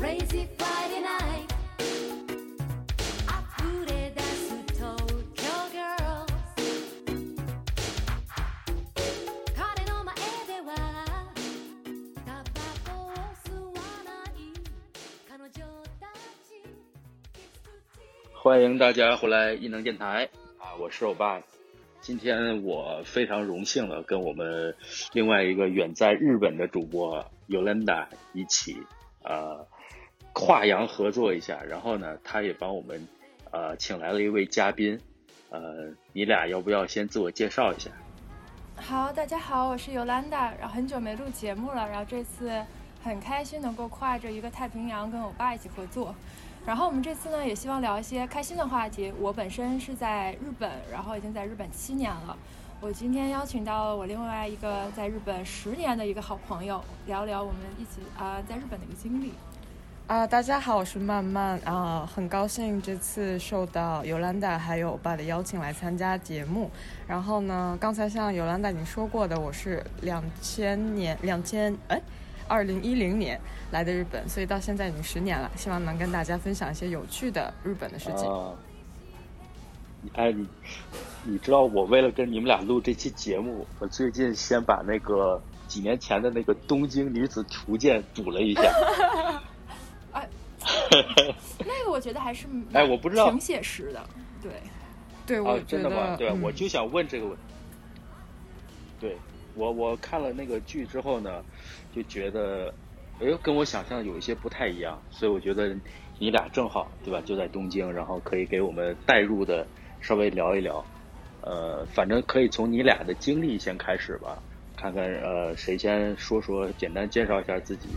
Crazy Friday night 溢れ出す東京 girls 彼の前ではタバコを吸わない彼女たち欢迎大家回来异能电台啊！我是欧巴。今天我非常荣幸的跟我们另外一个远在日本的主播 Yolanda 一起跨洋合作一下，然后呢，他也帮我们请来了一位嘉宾，你俩要不要先自我介绍一下？ 好，大家好，我是 Yolanda， 然后很久没录节目了，然后这次很开心能够跨着一个太平洋跟欧巴一起合作。然后我们这次呢，也希望聊一些开心的话题。我本身是在日本，然后已经在日本7年了。我今天邀请到了我另外一个在日本10年的一个好朋友，聊聊我们一起在日本的一个经历。 大家好，我是曼曼很高兴这次受到Yolanda还有欧巴的邀请来参加节目。然后呢，刚才像Yolanda已经说过的，我是2010年来的日本，所以到现在已经10年了，希望能跟大家分享一些有趣的日本的事情。 你知道我为了跟你们俩录这期节目，我最近先把那个几年前的那个东京女子图鉴补了一下。 那个我觉得还是我不知道挺写实的。 对，我觉得真的吗？对，我就想问这个问题。对，我看了那个剧之后呢，就觉得跟我想象有一些不太一样，所以我觉得你俩正好对吧，就在东京，然后可以给我们带入的稍微聊一聊。反正可以从你俩的经历先开始吧，看看谁先说简单介绍一下自己。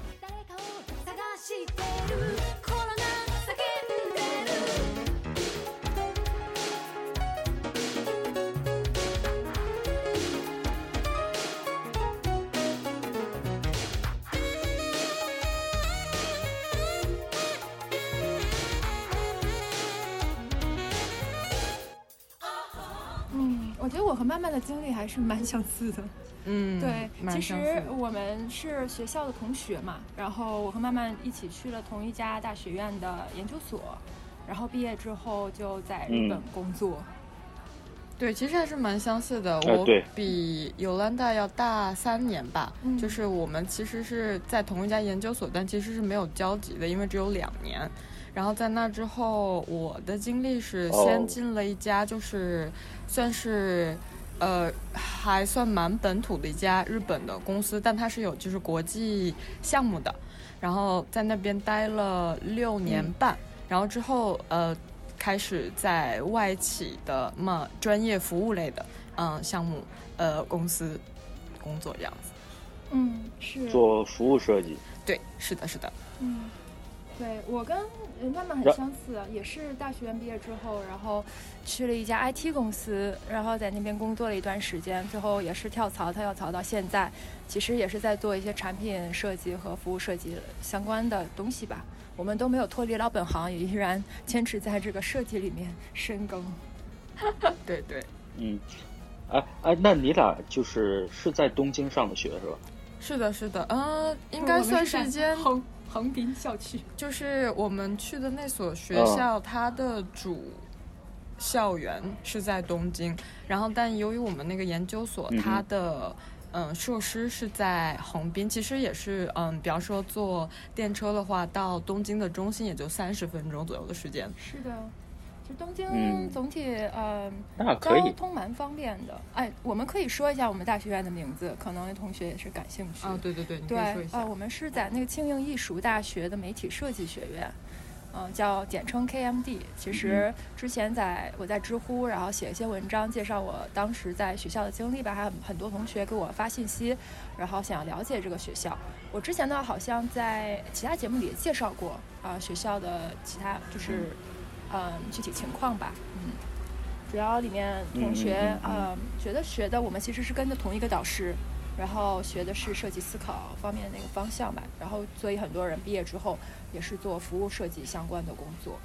我觉得我和曼曼的经历还是蛮相似的。对，其实我们是学校的同学嘛，然后我和曼曼一起去了同一家大学院的研究所，然后毕业之后就在日本工作。 对，其实还是蛮相似的。我比Yolanda要大3年吧，就是我们其实是在同一家研究所，但其实是没有交集的，因为只有2年。然后在那之后，我的经历是先进了一家就是算是还算蛮本土的一家日本的公司，但它是有就是国际项目的，然后在那边待了6年半，然后之后开始在外企的专业服务类的项目公司工作这样子。 是做服务设计。 对，是的。 对，我跟曼曼很相似，也是大学院毕业之后，然后去了一家 IT 公司，然后在那边工作了一段时间，最后也是跳槽到现在，其实也是在做一些产品设计和服务设计相关的东西吧。我们都没有脱离老本行，也依然坚持在这个设计里面深耕。 对。 那你俩是在东京上的学是吧？ 是的，应该算是一间横滨校区， 就是我们去的那所学校，它的主校园是在东京，然后但由于我们那个研究所，它的设施是在横滨，其实也是比方说坐电车的话，到东京的中心也就30分钟左右的时间。 是的。就东京总体交通蛮方便的。我们可以说一下我们大学院的名字，可能同学也是感兴趣。 对，你可以说一下。 我们是在那个庆应艺术大学的媒体设计学院，叫简称 KMD。其实之前我在知乎，然后写一些文章介绍我当时在学校的经历吧，还有很多同学给我发信息，然后想要了解这个学校。我之前呢好像在其他节目里也介绍过学校的其他就是具体情况吧。主要里面同学学的我们其实是跟着同一个导师，然后学的是设计思考方面的那个方向吧，然后所以很多人毕业之后也是做服务设计相关的工作。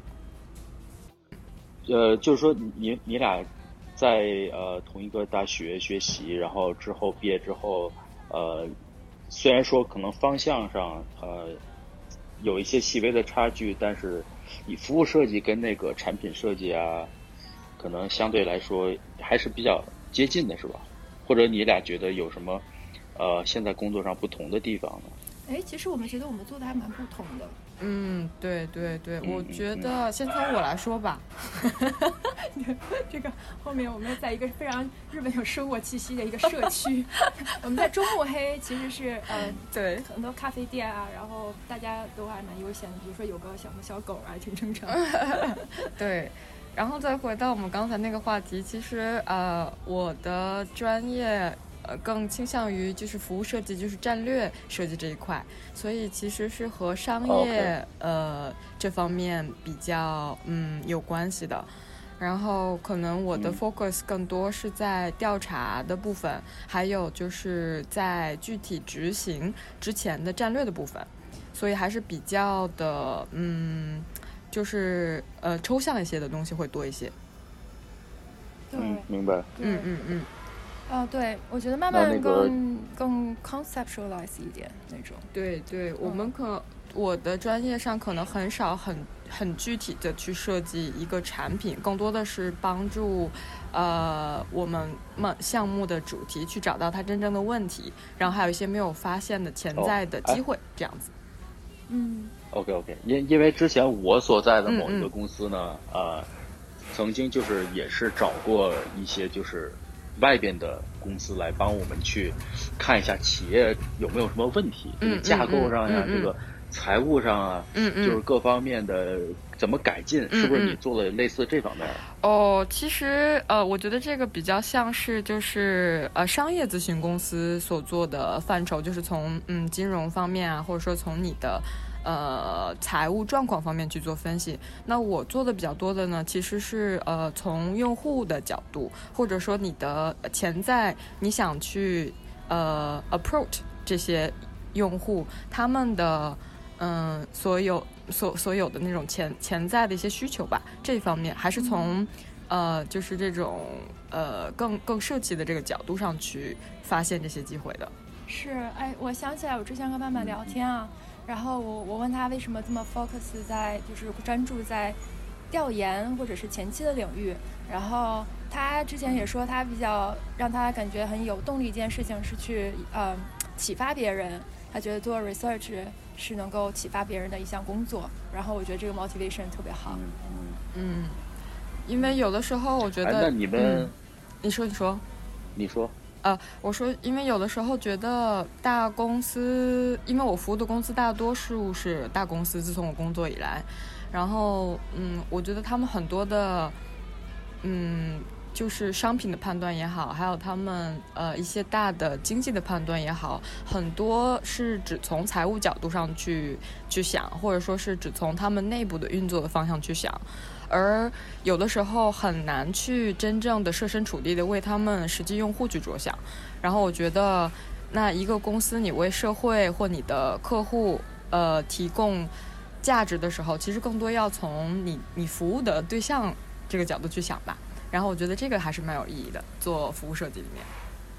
就是说你俩在同一个大学学习，然后之后毕业之后虽然说可能方向上有一些细微的差距，但是以服务设计跟那个产品设计啊，可能相对来说还是比较接近的，是吧？或者你俩觉得有什么现在工作上不同的地方呢？ 其实我们觉得我们做的还蛮不同的。 对对对，我觉得先从我来说吧。 这个后面我们在一个非常日本有生活气息的一个社区，我们在中目黑其实是对， 很多咖啡店啊，然后大家都还蛮悠闲的，比如说有个小狗啊，挺正常。 对，然后再回到我们刚才那个话题，其实我的专业更倾向于就是服务设计，就是战略设计这一块，所以其实是和商业这方面比较有关系的。然后可能我的 focus 更多是在调查的部分，还有就是在具体执行之前的战略的部分，所以还是比较的就是抽象一些的东西会多一些。 对， 明白。 对，我觉得慢慢更 conceptualize 一点那种。 对对，我的专业上可能很少很具体的去设计一个产品，更多的是帮助我们项目的主题去找到它真正的问题，然后还有一些没有发现的潜在的机会，这样子。 OK， 因为之前我所在的某一个公司呢，曾经就是也是找过一些就是外边的公司来帮我们去看一下企业有没有什么问题，这个架构上呀，这个财务上啊，就是各方面的怎么改进，是不是你做了类似这方面？ 其实我觉得这个比较像是就是商业咨询公司所做的范畴，就是从金融方面啊，或者说从你的财务状况方面去做分析。那我做的比较多的呢，其实是从用户的角度，或者说你的潜在你想去approach 这些用户，他们的所有的那种潜在的一些需求吧，这方面还是从就是这种更设计的这个角度上去发现这些机会的。 是，我想起来我之前跟曼曼聊天啊，然后我问他为什么这么 focus 在就是专注在调研或者是前期的领域，然后他之前也说他比较让他感觉很有动力一件事情是去启发别人，他觉得做 research 是能够启发别人的一项工作，然后我觉得这个 motivation 特别好。 因为有的时候我觉得那你们你说我说因为有的时候觉得大公司，因为我服务的公司大多数是大公司，自从我工作以来，然后我觉得他们很多的就是商品的判断也好，还有他们一些大的经济的判断也好，很多是只从财务角度上去想，或者说是只从他们内部的运作的方向去想，而有的时候很难去真正的设身处地的为他们实际用户去着想。然后我觉得那一个公司你为社会或你的客户提供价值的时候，其实更多要从你服务的对象这个角度去想吧。然后我觉得这个还是蛮有意义的，做服务设计里面。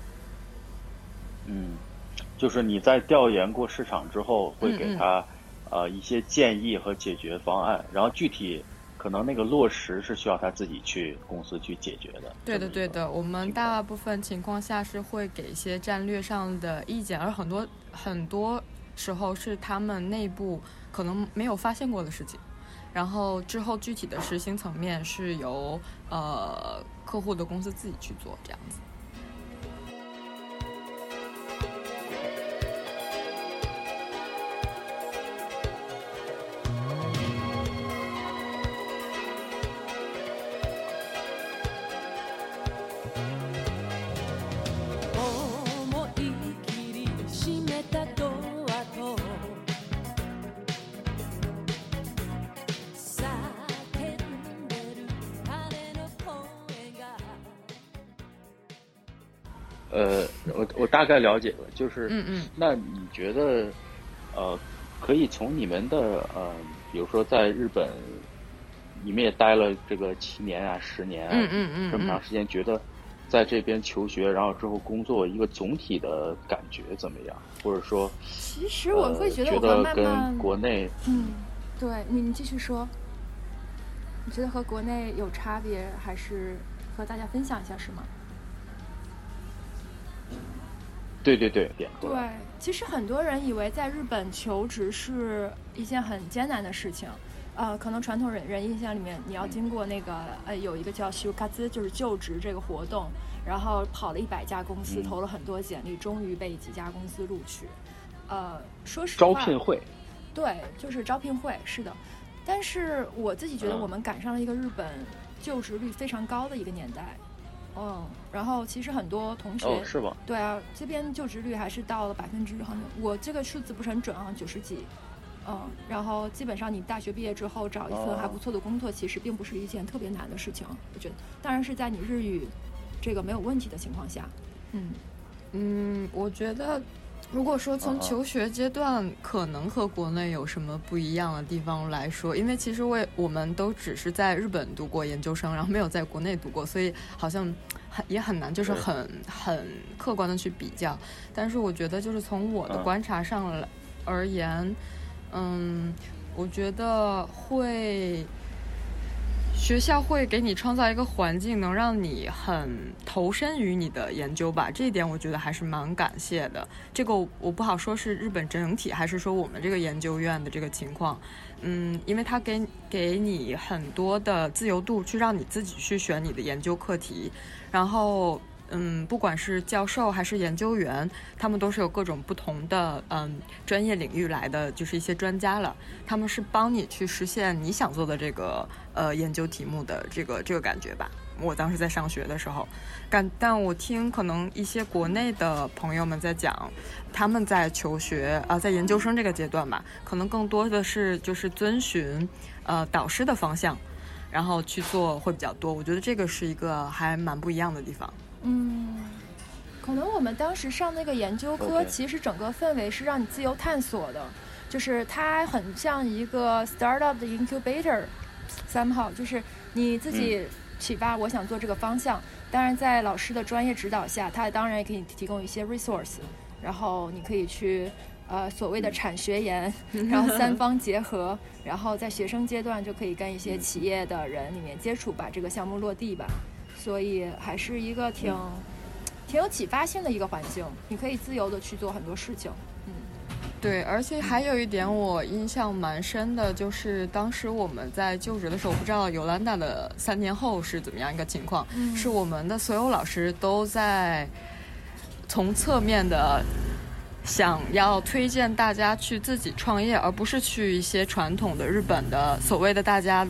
就是你在调研过市场之后，会给他一些建议和解决方案，然后具体可能那个落实是需要他自己去公司去解决的。 对的，我们大部分情况下是会给一些战略上的意见，而很多时候是他们内部可能没有发现过的事情。然后之后具体的实行层面是由客户的公司自己去做，这样子。 我大概了解了，就是那你觉得可以从你们的比如说在日本你们也待了这个7年啊10年啊这么长时间，觉得在这边求学，然后之后工作一个总体的感觉怎么样？或者说， 其实我会觉得我会慢慢跟国内， 对你继续说，你觉得和国内有差别，还是和大家分享一下是吗？ 对， 其实很多人以为在日本求职是一件很艰难的事情。可能传统人印象里面，你要经过那个有一个叫就活，就是就职这个活动，然后跑了100家公司，投了很多简历，终于被几家公司录取。说实话， 招聘会， 对，就是招聘会，是的。但是我自己觉得我们赶上了一个日本就职率非常高的一个年代。然后其实很多同学， 是吧？ 对啊，这边就职率还是到了%，好像我这个数字不是很准，好像90几。然后基本上你大学毕业之后找一份还不错的工作，其实并不是一件特别难的事情，我觉得。当然是在你日语这个没有问题的情况下。 我觉得如果说从求学阶段可能和国内有什么不一样的地方来说，因为其实我们都只是在日本读过研究生，然后没有在国内读过，所以好像也很难就是很客观的去比较。但是我觉得就是从我的观察上而言，我觉得学校会给你创造一个环境，能让你很投身于你的研究吧，这一点我觉得还是蛮感谢的。这个我不好说是日本整体，还是说我们这个研究院的这个情况。因为它给你很多的自由度，去让你自己去选你的研究课题，然后不管是教授还是研究员，他们都是有各种不同的专业领域来的，就是一些专家了，他们是帮你去实现你想做的这个研究题目的这个感觉吧。我当时在上学的时候，但我听可能一些国内的朋友们在讲，他们在求学在研究生这个阶段吧，可能更多的是就是遵循导师的方向，然后去做会比较多。我觉得这个是一个还蛮不一样的地方。 可能我们当时上那个研究科，其实整个氛围是让你自由探索的，就是它很像一个 startup 的 incubator somehow， 就是你自己启发我想做这个方向，当然在老师的专业指导下，他当然也给你提供一些 resource， 然后你可以去所谓的产学研，然后3方结合，然后在学生阶段就可以跟一些企业的人里面接触，把这个项目落地吧。所以还是一个挺有启发性的一个环境，你可以自由的去做很多事情。 对，而且还有一点我印象蛮深的，就是当时我们在就职的时候，不知道尤兰达的3年后是怎么样一个情况，是我们的所有老师都在从侧面的想要推荐大家去自己创业，而不是去一些传统的日本的所谓的大家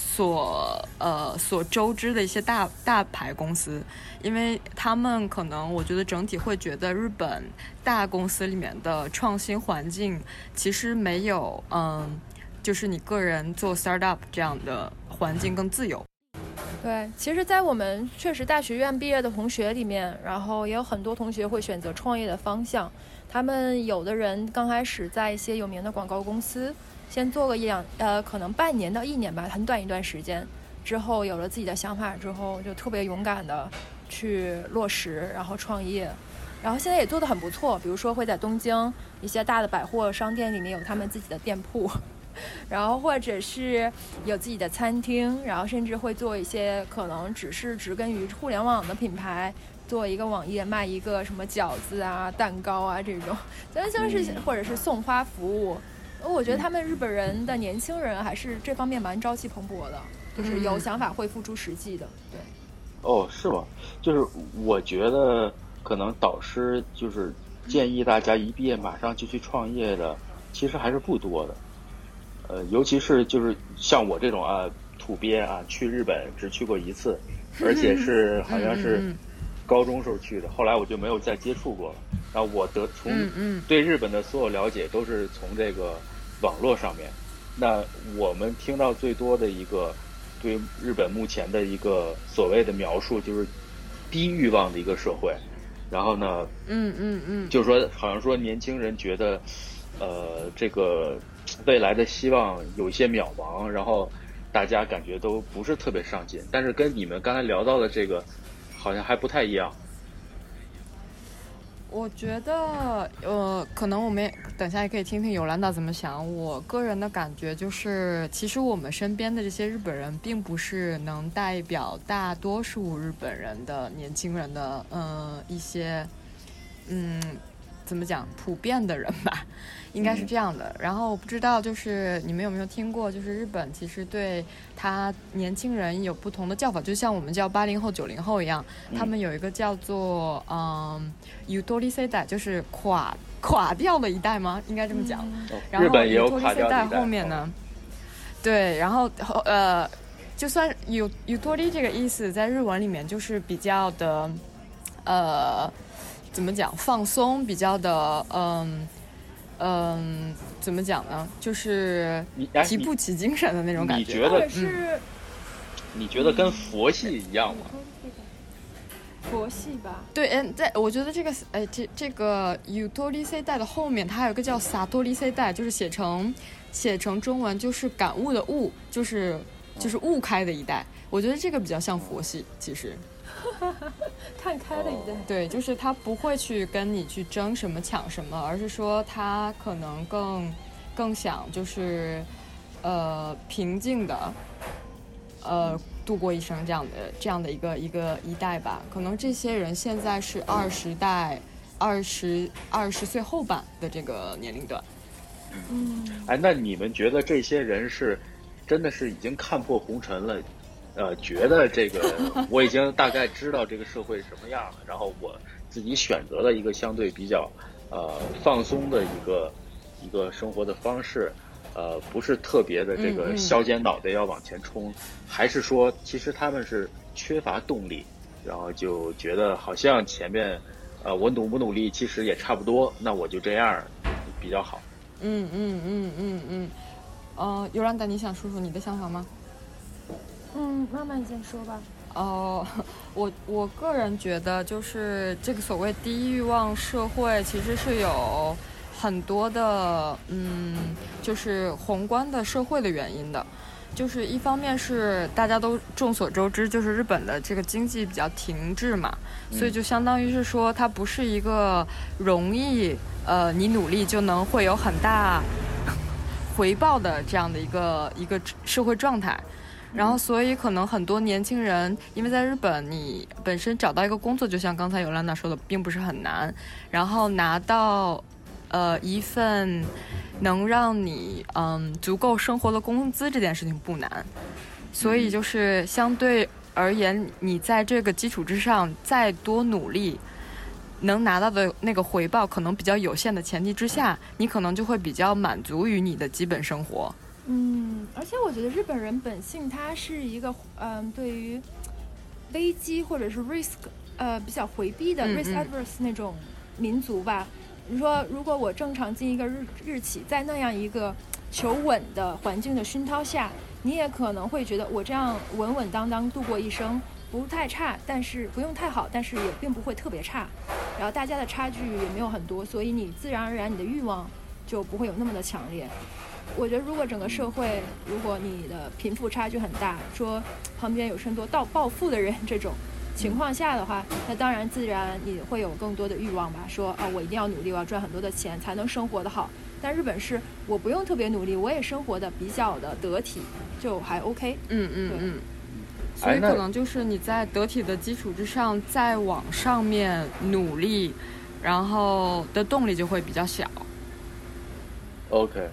所周知的一些大牌公司，因为他们可能我觉得整体会觉得日本大公司里面的创新环境其实没有就是你个人做 startup 这样的环境更自由。 对，其实在我们确实大学院毕业的同学里面，然后也有很多同学会选择创业的方向，他们有的人刚开始在一些有名的广告公司先做个可能半年到1年吧，很短一段时间，之后有了自己的想法之后，就特别勇敢的去落实，然后创业，然后现在也做得很不错，比如说会在东京一些大的百货商店里面有他们自己的店铺，然后或者是有自己的餐厅，然后甚至会做一些可能只是植根于互联网的品牌，做一个网页卖一个什么饺子啊、蛋糕啊这种，像是或者是送花服务。我觉得他们日本人的年轻人还是这方面蛮朝气蓬勃的，就是有想法会付诸实际的。对。 是吧？就是我觉得可能导师就是建议大家一毕业马上就去创业的，其实还是不多的。尤其是就是像我这种土鳖去日本只去过1次，而且是好像是高中时候去的，后来我就没有再接触过了。然后我从对日本的所有了解都是从这个网络上面。那我们听到最多的一个对日本目前的一个所谓的描述，就是低欲望的一个社会。然后呢，就是说好像说年轻人觉得这个未来的希望有一些渺茫，然后大家感觉都不是特别上进。但是跟你们刚才聊到的这个好像还不太一样。 我觉得，可能我们等下也可以听听尤兰达怎么想。我个人的感觉就是，其实我们身边的这些日本人，并不是能代表大多数日本人的年轻人的，一些，怎么讲，普遍的人吧，应该是这样的。然后我不知道，就是你们有没有听过，就是日本其实对他年轻人有不同的叫法，就像我们叫80后、90后一样，他们有一个叫做Yutori世代，就是垮掉的一代吗？应该这么讲。然后日本也有垮掉的一代。后面呢， 对，然后就算Yutori这个意思，在日文里面就是比较的怎么讲，放松，比较的怎么讲呢？就是提不起精神的那种感觉。 你觉得是？ 你觉得跟佛系一样吗？ 佛系吧。 对，我觉得这个这个 Yutori 世代的后面，它还有一个叫 Satori 世代，就是写成中文就是感悟的悟，就是悟开的一代。我觉得这个比较像佛系，其实。 看开的一代。 对，就是他不会去跟你去争什么抢什么，而是说他可能更想就是平静的度过一生这样的一代吧。可能这些人现在是20岁后半的这个年龄段。 那你们觉得这些人是真的是已经看破红尘了？觉得这个我已经大概知道这个社会是什么样了，然后我自己选择了一个相对比较放松的一个生活的方式，不是特别的这个削尖脑袋要往前冲，还是说其实他们是缺乏动力，然后就觉得好像前面我努不努力其实也差不多，那我就这样比较好。 尤兰达，你想说说你的想法吗？ 慢慢先说吧。 我个人觉得，就是这个所谓低欲望社会，其实是有很多的，就是宏观的社会的原因的。就是一方面是大家都众所周知，就是日本的这个经济比较停滞嘛，所以就相当于是说，它不是一个容易你努力就能会有很大回报的这样的一个社会状态。然后所以可能很多年轻人，因为在日本你本身找到一个工作，就像刚才尤兰达说的，并不是很难，然后拿到一份能让你足够生活的工资，这件事情不难。所以就是相对而言，你在这个基础之上再多努力，能拿到的那个回报可能比较有限的前提之下，你可能就会比较满足于你的基本生活。 而且我觉得日本人本性他是一个对于危机或者是 risk 比较回避的risk adverse 那种民族吧。你说如果我正常进一个日企，在那样一个求稳的环境的熏陶下，你也可能会觉得我这样稳稳当当度过一生不太差，但是不用太好，但是也并不会特别差，然后大家的差距也没有很多，所以你自然而然你的欲望就不会有那么的强烈。我觉得如果整个社会，如果你的贫富差距很大，说旁边有很多暴富的人这种情况下的话，那当然自然你会有更多的欲望吧，说我一定要努力，我要赚很多的钱才能生活的好。但日本是我不用特别努力，我也生活的比较的得体，就还 OK。 所以可能就是你在得体的基础之上再往上面努力，然后的动力就会比较小。 OK。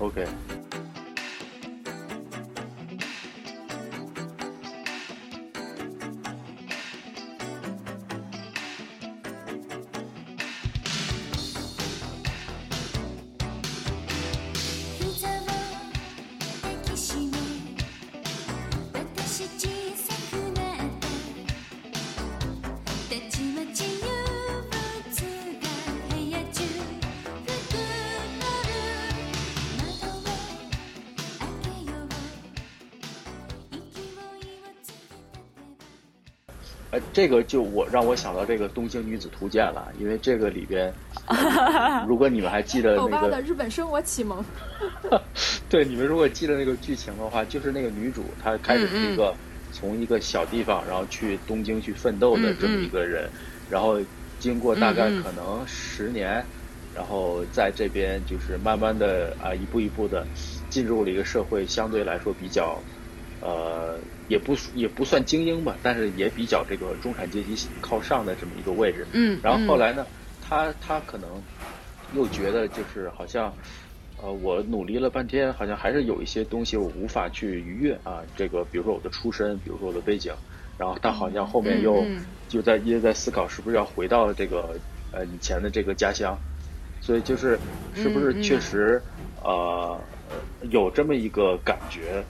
这个就让我想到这个《东京女子图鉴》了，因为这个里边，如果你们还记得那个欧巴的日本生活启蒙， 对，你们如果记得那个剧情的话，就是那个女主她开始是一个从一个小地方然后去东京去奋斗的这么一个人，然后经过大概可能10年，然后在这边就是慢慢的一步一步的进入了一个社会相对来说比较也不算精英吧，但是也比较这个中产阶级靠上的这么一个位置。然后后来呢，他可能又觉得就是好像我努力了半天，好像还是有一些东西我无法去逾越啊。这个比如说我的出身，比如说我的背景，然后他好像后面又一直在思考是不是要回到这个以前的这个家乡，所以就是是不是确实有这么一个感觉。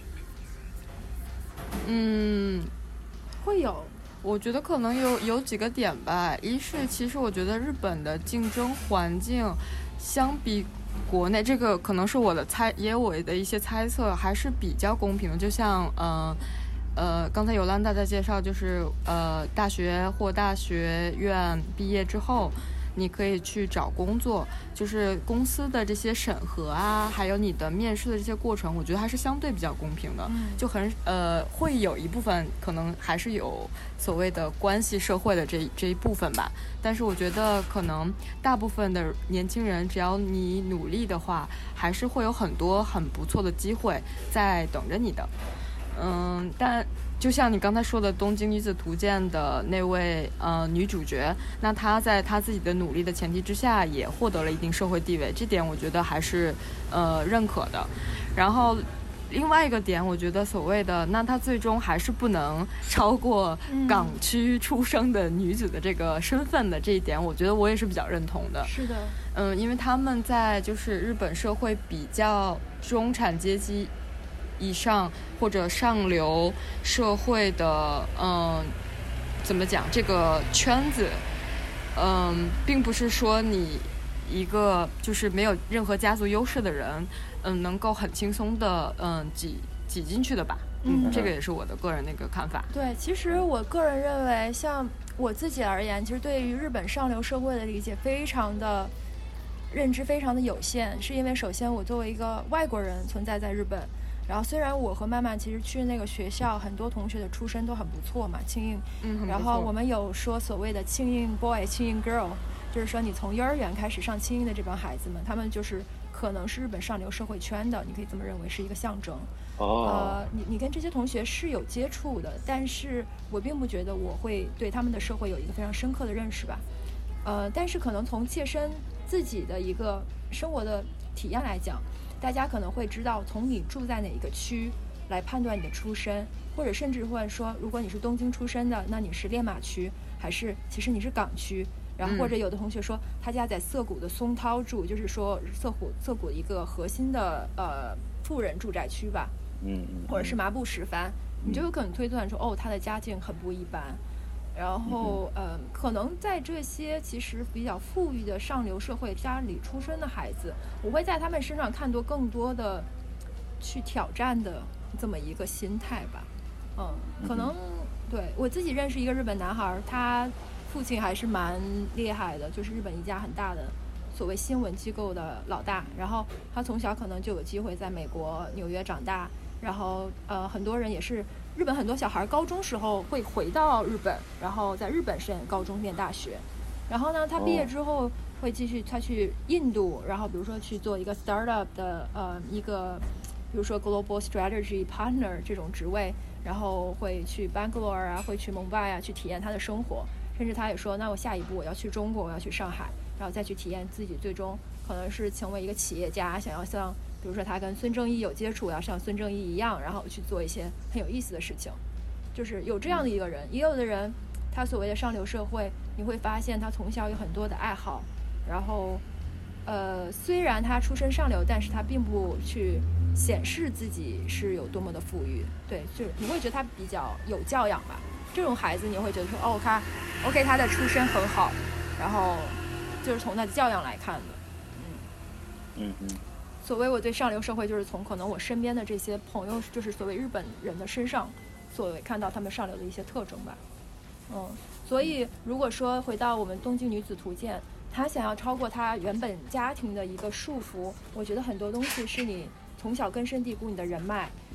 会有， 我觉得可能有几个点吧。一是其实我觉得日本的竞争环境相比国内，这个可能是我的也有我的一些猜测，还是比较公平的。就像刚才尤兰达在介绍，就是大学或大学院毕业之后，你可以去找工作，就是公司的这些审核啊，还有你的面试的这些过程，我觉得还是相对比较公平的。就会有一部分可能还是有所谓的关系社会的这一部分吧，但是我觉得可能大部分的年轻人，只要你努力的话，还是会有很多很不错的机会在等着你的。但就像你刚才说的《东京女子图鉴》的那位女主角，那她在她自己的努力的前提之下，也获得了一定社会地位，这点我觉得还是认可的。然后另外一个点，我觉得所谓的那她最终还是不能超过港区出生的女子的这个身份的这一点，我觉得我也是比较认同的。 是的， 因为他们在就是日本社会比较中产阶级以上或者上流社会的怎么讲，这个圈子并不是说你一个就是没有任何家族优势的人能够很轻松的挤进去的吧。这个也是我的个人的一个看法。 对，其实我个人认为，像我自己而言，其实对于日本上流社会的理解认知非常的有限，是因为首先我作为一个外国人存在在日本，然后虽然我和曼曼其实去那个学校，很多同学的出身都很不错嘛，庆应，然后我们有说所谓的庆应 boy 庆应 girl， 就是说你从幼儿园开始上庆应的这帮孩子们，他们就是可能是日本上流社会圈的，你可以这么认为，是一个象征。你跟这些同学是有接触的，但是我并不觉得我会对他们的社会有一个非常深刻的认识吧。但是可能从切身自己的一个生活的体验来讲，大家可能会知道从你住在哪一个区来判断你的出身，或者甚至会说，如果你是东京出身的，那你是练马区，还是其实你是港区。然后或者有的同学说他家在涩谷的松涛住，就是说涩谷一个核心的富人住宅区吧，或者是麻布十番，你就有可能推断说他的家境很不一般。然后可能在这些其实比较富裕的上流社会家里出生的孩子，我会在他们身上看到更多的去挑战的这么一个心态吧。可能对我自己认识一个日本男孩，他父亲还是蛮厉害的，就是日本一家很大的所谓新闻机构的老大，然后他从小可能就有机会在美国纽约长大，然后很多人也是日本很多小孩高中时候会回到日本，然后在日本上高中念大学，然后呢他毕业之后会继续他去印度，然后比如说去做一个 startup 的一个比如说 global strategy partner 这种职位，然后会去 Bangalore 啊，会去蒙拜啊，去体验他的生活，甚至他也说那我下一步我要去中国，我要去上海，然后再去体验自己最终可能是成为一个企业家，想要像比如说他跟孙正义有接触，要像孙正义一样，然后去做一些很有意思的事情，就是有这样的一个人。也有的人他所谓的上流社会，你会发现他从小有很多的爱好，然后虽然他出身上流，但是他并不去显示自己是有多么的富裕。对，就是你会觉得他比较有教养吧，这种孩子你会觉得说他的出身很好，然后就是从他的教养来看的。所谓我对上流社会，就是从可能我身边的这些朋友，就是所谓日本人的身上，所谓看到他们上流的一些特征吧。所以如果说回到我们东京女子图鉴，他想要超过他原本家庭的一个束缚，我觉得很多东西是你从小根深蒂固，你的人脉，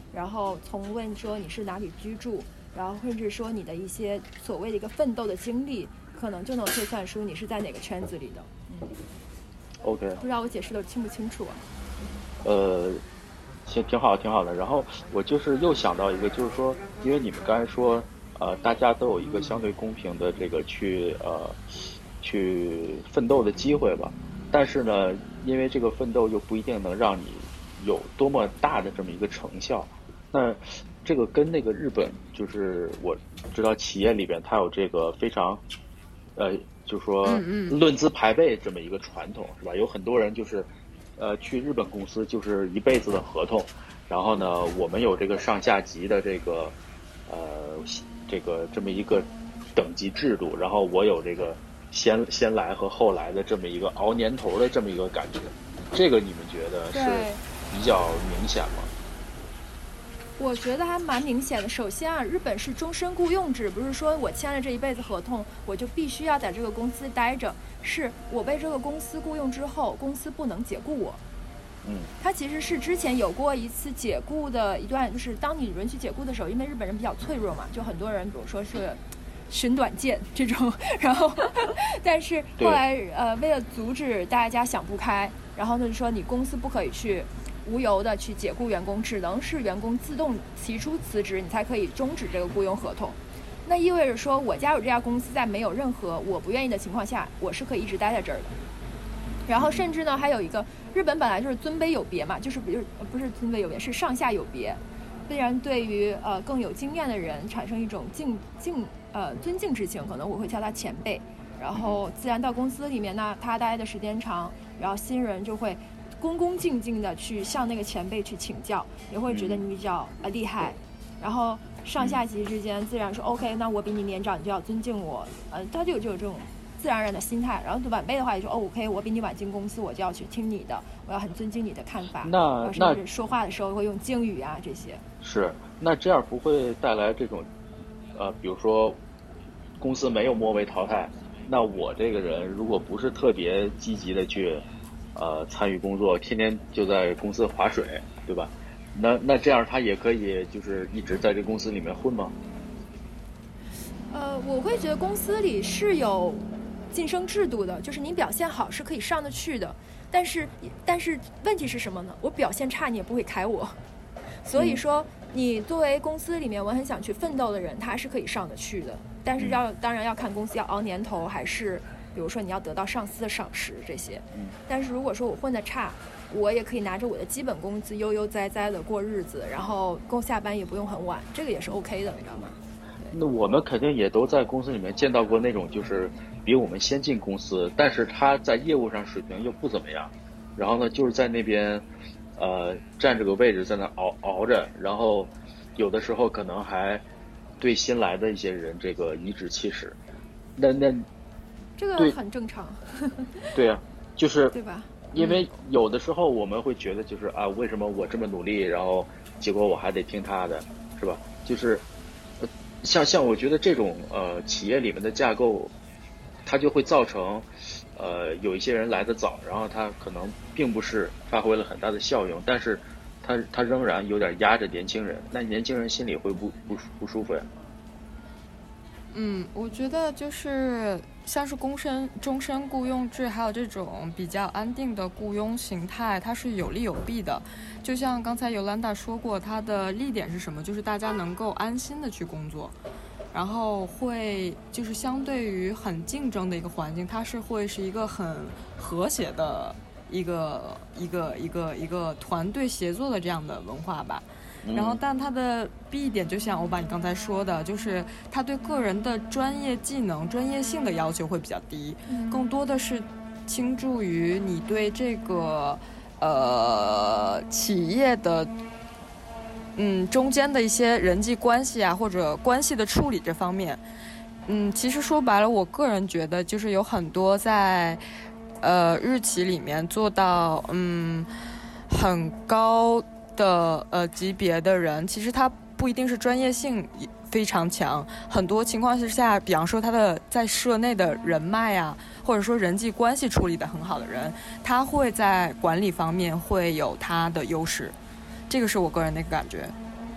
然后从问说你是哪里居住，然后甚至说你的一些所谓的一个奋斗的经历，可能就能推算出你是在哪个圈子里的。 OK， 不知道我解释的清不清楚啊？ 挺好的。然后我就是又想到一个，就是说，因为你们刚才说，大家都有一个相对公平的这个去奋斗的机会吧。但是呢，因为这个奋斗又不一定能让你有多么大的这么一个成效。那这个跟那个日本，就是我知道企业里边它有这个非常，就是说论资排辈这么一个传统，是吧？有很多人就是。去日本公司就是一辈子的合同，然后呢，我们有这个上下级的这个这么一个等级制度，然后我有这个先来和后来的这么一个熬年头的这么一个感觉，这个你们觉得是比较明显吗？ 我觉得还蛮明显的。首先啊，日本是终身雇佣制，不是说我签了这一辈子合同，我就必须要在这个公司待着。是我被这个公司雇佣之后，公司不能解雇我。它其实是之前有过一次解雇的一段，就是当你允许解雇的时候，因为日本人比较脆弱嘛，就很多人比如说是寻短见这种，然后但是后来为了阻止大家想不开，然后呢就说你公司不可以去无由的去解雇员工，只能是员工自动提出辞职，你才可以终止这个雇佣合同。那意味着说我加入这家公司在没有任何我不愿意的情况下，我是可以一直待在这儿的。然后甚至呢还有一个，日本本来就是尊卑有别嘛，就是不是尊卑有别，是上下有别，必然对于更有经验的人产生一种尊敬之情，可能我会叫他前辈。然后自然到公司里面呢，他待的时间长，然后新人就会恭敬敬的去向那个前辈去请教，也会觉得你比较厉害。然后上下级之间自然说 OK， 那我比你年长，你就要尊敬我，他就有这种自然而然的心态。然后晚辈的话也说OK， 我比你晚进公司，我就要去听你的，我要很尊敬你的看法。 那甚至说话的时候会用敬语啊这些。 是，那这样不会带来这种比如说公司没有末位淘汰，那我这个人如果不是特别积极的去参与工作，天天就在公司划水，对吧？那这样他也可以就是一直在这公司里面混吗？ 我会觉得公司里是有晋升制度的，就是你表现好是可以上得去的，但是问题是什么呢？我表现差你也不会开我，所以说你作为公司里面我很想去奋斗的人，他是可以上得去的，但是当然要看公司要熬年头，还是比如说你要得到上司的赏识这些。但是如果说我混得差，我也可以拿着我的基本工资悠悠哉哉的过日子，然后下班也不用很晚，这个也是 OK 的，你知道吗？ 那我们肯定也都在公司里面见到过那种就是比我们先进公司，但是他在业务上水平又不怎么样，然后呢就是在那边占这个位置在那熬着，然后有的时候可能还对新来的一些人这个颐指气使，那这个很正常。 对啊，就是对吧？ 因为有的时候我们会觉得就是为什么我这么努力，然后结果我还得听他的，是吧？就是像我觉得这种企业里面的架构，它就会造成有一些人来得早，然后他可能并不是发挥了很大的效用，但是他仍然有点压着年轻人，那年轻人心里会不舒服呀。 我觉得就是像是终身雇佣制，还有这种比较安定的雇佣形态，它是有利有弊的。就像刚才尤兰达说过，它的利点是什么？就是大家能够安心的去工作，然后会就是相对于很竞争的一个环境，它会是一个很和谐的一个团队协作的这样的文化吧。然后但它的弊点就像欧巴你刚才说的，就是它对个人的专业技能专业性的要求会比较低，更多的是倾注于你对这个企业的中间的一些人际关系啊或者关系的处理这方面。其实说白了，我个人觉得就是有很多在日企里面做到很高的级别的人，其实他不一定是专业性非常强，很多情况之下，比方说他的在社内的人脉啊，或者说人际关系处理得很好的人，他会在管理方面会有他的优势，这个是我个人的感觉。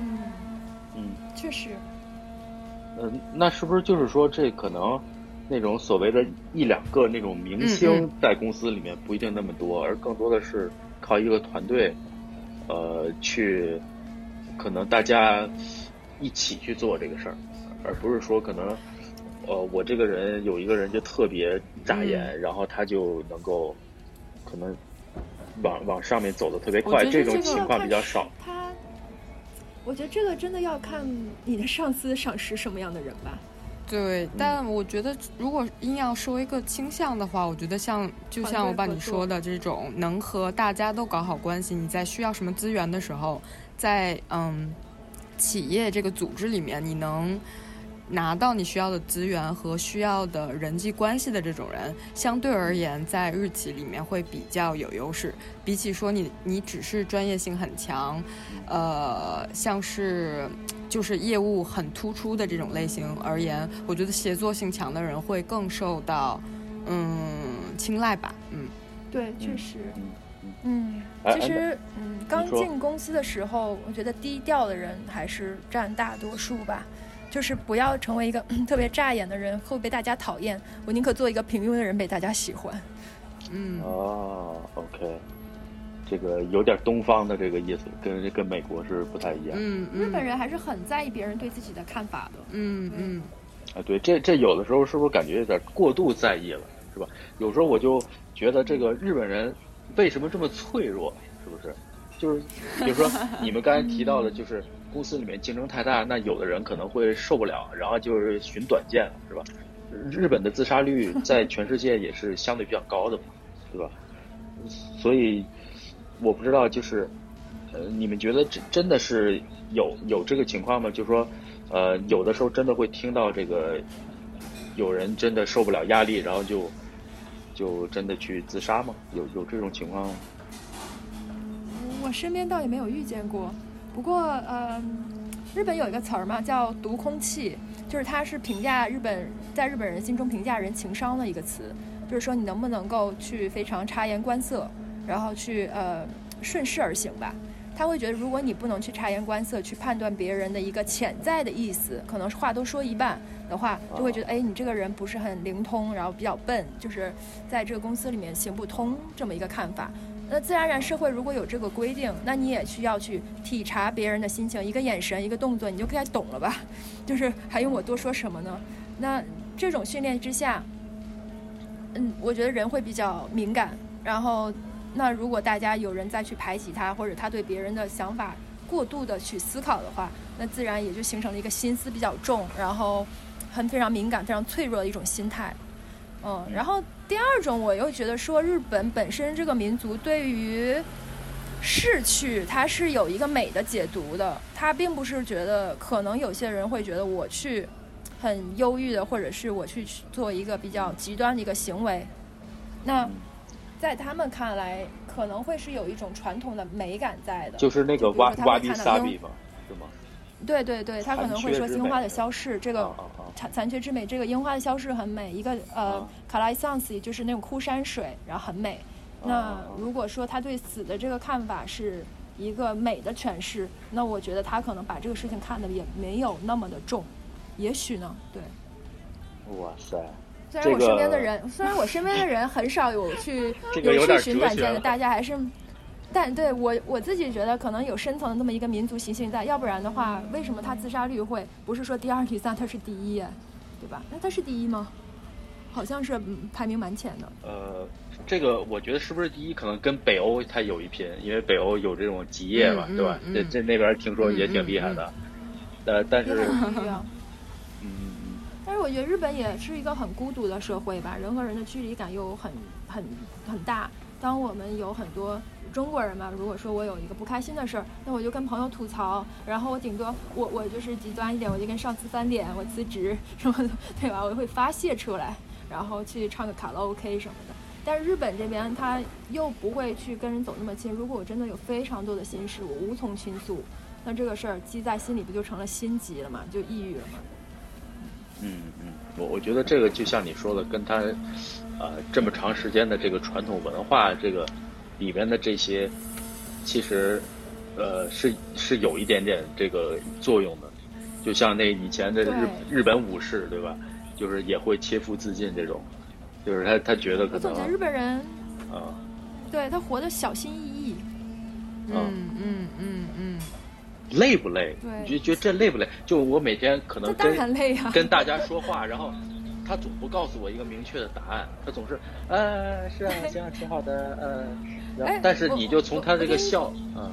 确实。 那是不是就是说，这可能那种所谓的一两个那种明星在公司里面不一定那么多，而更多的是靠一个团队，去可能大家一起去做这个事儿，而不是说可能我这个人有一个人就特别扎眼，然后他就能够可能往上面走得特别快，这种情况比较少。 我觉得这个真的要看你的上司赏识什么样的人吧。 对，但我觉得如果硬要说一个倾向的话，我觉得就像我把你说的这种能和大家都搞好关系，你在需要什么资源的时候，在企业这个组织里面，你能拿到你需要的资源和需要的人际关系的这种人，相对而言在日企里面会比较有优势，比起说你只是专业性很强，像是就是业务很突出的这种类型而言，我觉得协作性强的人会更受到青睐吧。 对，确实。其实刚进公司的时候，我觉得低调的人还是占大多数吧。就是不要成为一个特别扎眼的人，会被大家讨厌。我宁可做一个平庸的人，被大家喜欢。 OK， 这个有点东方的这个意思，跟美国是不太一样。 日本人还是很在意别人对自己的看法的。 对，这有的时候是不是感觉有点过度在意了，是吧？有时候我就觉得这个日本人为什么这么脆弱，是不是？就是比如说你们刚才提到的，就是公司里面竞争太大，那有的人可能会受不了，然后就是寻短见，是吧？日本的自杀率在全世界也是相对比较高的嘛，对吧？所以我不知道，就是你们觉得真的是有这个情况吗？就是说有的时候真的会听到这个有人真的受不了压力，然后就真的去自杀吗？有这种情况吗？ 我身边倒也没有遇见过，不过日本有一个词儿嘛，叫读空气，就是它是评价在日本人心中评价人情商的一个词，就是说你能不能够去非常察言观色，然后去顺势而行吧。他会觉得如果你不能去察言观色，去判断别人的一个潜在的意思，可能是话都说一半的话，就会觉得你这个人不是很灵通，然后比较笨，就是在这个公司里面行不通这么一个看法。那自然而然社会如果有这个规定，那你也需要去体察别人的心情，一个眼神一个动作你就该懂了吧，就是还用我多说什么呢？那这种训练之下我觉得人会比较敏感，然后那如果大家有人再去排挤他，或者他对别人的想法过度的去思考的话，那自然也就形成了一个心思比较重，然后非常敏感非常脆弱的一种心态。然后第二种我又觉得说日本本身这个民族对于逝去它是有一个美的解读的，它并不是觉得，可能有些人会觉得我去很忧郁的，或者是我去做一个比较极端的一个行为，那在他们看来可能会是有一种传统的美感在的， 就是那个瓦比萨比嘛，是吗？ 对，他可能会说樱花的消逝，这个残缺之美，这个樱花的消逝很美，一个卡拉伊桑斯就是那种枯山水，然后很美。那如果说他对死的这个看法是一个美的诠释，那我觉得他可能把这个事情看得也没有那么的重，也许呢，对。 哇塞！ 虽然我身边的人很少有去寻短见的，大家还是。但对我自己觉得可能有深层的这么一个民族习性在，要不然的话，为什么他自杀率会不是说第二、第三，他是第一，对吧？那他是第一吗？好像是排名蛮前的。 这个我觉得是不是第一，可能跟北欧它有一拼，因为北欧有这种极业嘛，对吧？这那边听说也挺厉害的，但是但是我觉得日本也是一个很孤独的社会吧，人和人的距离感又很大。当我们有很多中国人嘛，如果说我有一个不开心的事儿，那我就跟朋友吐槽，然后我顶多我就是极端一点，我就跟上司翻脸，我辞职什么的，对吧？我会发泄出来，然后去唱个卡拉 OK 什么的。但是日本这边他又不会去跟人走那么近，如果我真的有非常多的心事，我无从倾诉，那这个事儿积在心里不就成了心急了嘛，就抑郁了嘛。 我觉得这个就像你说的，跟他这么长时间的这个传统文化这个里面的这些，其实是有一点点这个作用的。 就像那以前的日本武士，对吧？就是也会切腹自尽这种，就是他觉得可能。我总觉得日本人，对他活得小心翼翼。 累不累？ 对， 你觉得这累不累？就我每天可能当然累啊， 跟大家说话，然后他总不告诉我一个明确的答案，他总是是啊，行啊，挺好的，但是你就从他这个笑，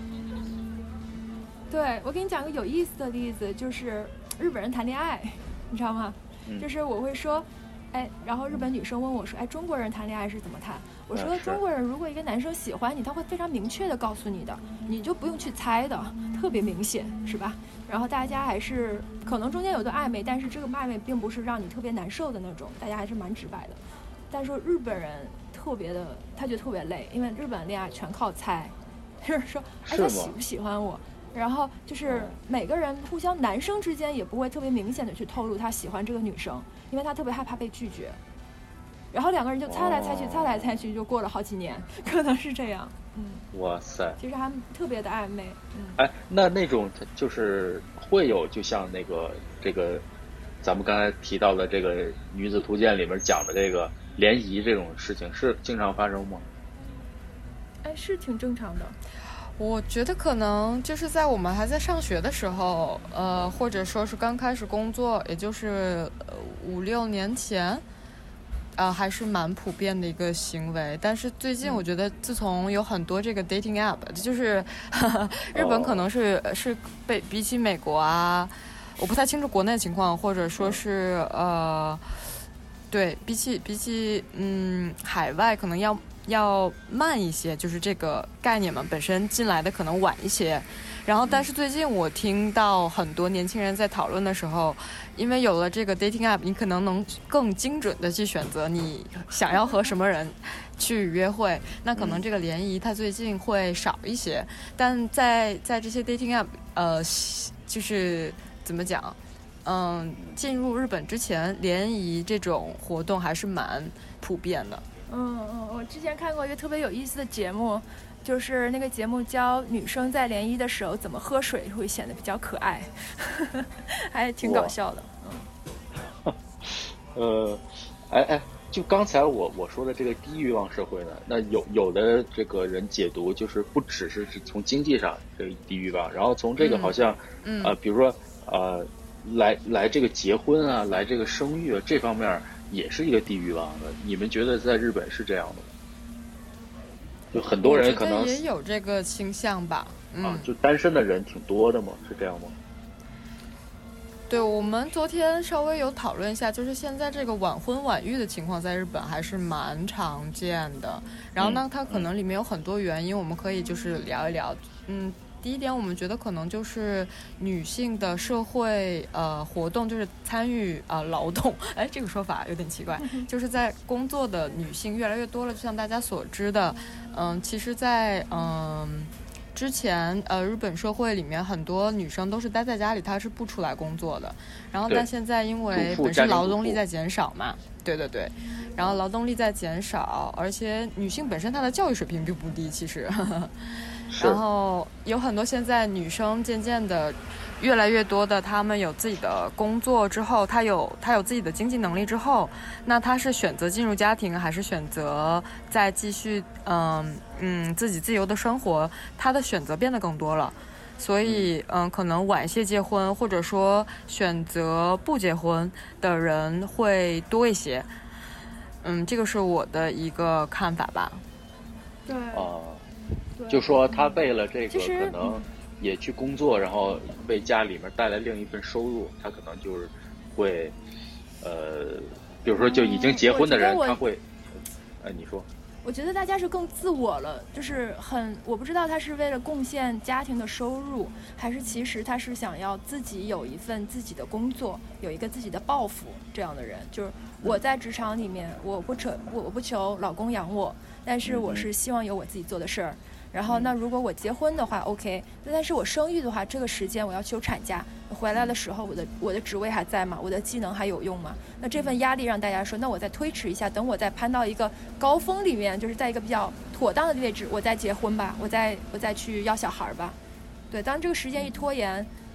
对，我给你讲个有意思的例子，就是日本人谈恋爱，你知道吗？就是我会说，然后日本女生问我说，中国人谈恋爱是怎么谈？我说中国人如果一个男生喜欢你，他会非常明确的告诉你的，你就不用去猜的，特别明显，是吧？然后大家还是可能中间有段暧昧，但是这个暧昧并不是让你特别难受的那种，大家还是蛮直白的。但是日本人特别的，他觉得特别累，因为日本恋爱全靠猜，就是说，他喜不喜欢我？然后就是每个人互相，男生之间也不会特别明显的去透露他喜欢这个女生，因为他特别害怕被拒绝。然后两个人就猜来猜去，猜来猜去，就过了好几年，可能是这样。 哇塞， 其实还特别的暧昧。 那种就是会有，就像这个，咱们刚才提到的这个《女子图鉴》里面讲的这个联谊这种事情，是经常发生吗？ 是挺正常的。 我觉得可能就是在我们还在上学的时候，或者说是刚开始工作，也就是5-6年前，还是蛮普遍的一个行为。但是最近我觉得，自从有很多这个 dating app， 就是日本可能是比起美国啊，我不太清楚国内情况，或者说是对，比起海外可能要慢一些，就是这个概念嘛，本身进来的可能晚一些。然后但是最近我听到很多年轻人在讨论的时候，因为有了这个 dating app， 你可能更精准的去选择你想要和什么人去约会，那可能这个联谊它最近会少一些。但在这些 dating app 就是怎么讲，进入日本之前，联谊这种活动还是蛮普遍的。 我之前看过一个特别有意思的节目，就是那个节目教女生在联谊的时候怎么喝水会显得比较可爱，还挺搞笑的。 就刚才我说的这个低欲望社会呢，那有的这个人解读就是不只是从经济上这个低欲望，然后从这个好像比如说来这个结婚啊，来这个生育啊，这方面也是一个低欲望的。你们觉得在日本是这样的吗？就很多人可能也有这个倾向吧。 就单身的人挺多的吗？是这样吗？ 对，我们昨天稍微有讨论一下，就是现在这个晚婚晚育的情况在日本还是蛮常见的。然后呢，它可能里面有很多原因，我们可以就是聊一聊。第一点，我们觉得可能就是女性的社会活动，就是参与劳动，这个说法有点奇怪，就是在工作的女性越来越多了。就像大家所知的，其实在之前日本社会里面很多女生都是待在家里，她是不出来工作的。然后但现在因为本身劳动力在减少嘛，对，然后劳动力在减少，而且女性本身她的教育水平并不低，其实。然后有很多现在女生渐渐的越来越多的，她们有自己的工作之后，她有自己的经济能力之后，那她是选择进入家庭，还是选择再继续自己自由的生活，她的选择变得更多了。所以可能晚些结婚，或者说选择不结婚的人会多一些。这个是我的一个看法吧。 对。 就说他为了这个可能也去工作，然后为家里面带来另一份收入，他可能就是会比如说就已经结婚的人，他会你说。 我觉得大家是更自我了，就是我不知道他是为了贡献家庭的收入，还是其实他是想要自己有一份自己的工作，有一个自己的抱负。这样的人就是我在职场里面，我不求老公养我，但是我是希望有我自己做的事儿。然后那如果我结婚的话 OK， 但是我生育的话，这个时间我要休产假，回来的时候我的职位还在吗？我的技能还有用吗？那这份压力让大家说，那我再推迟一下，等我再攀到一个高峰里面，就是在一个比较妥当的位置，我再结婚吧，我再去要小孩吧。对，当这个时间一拖延，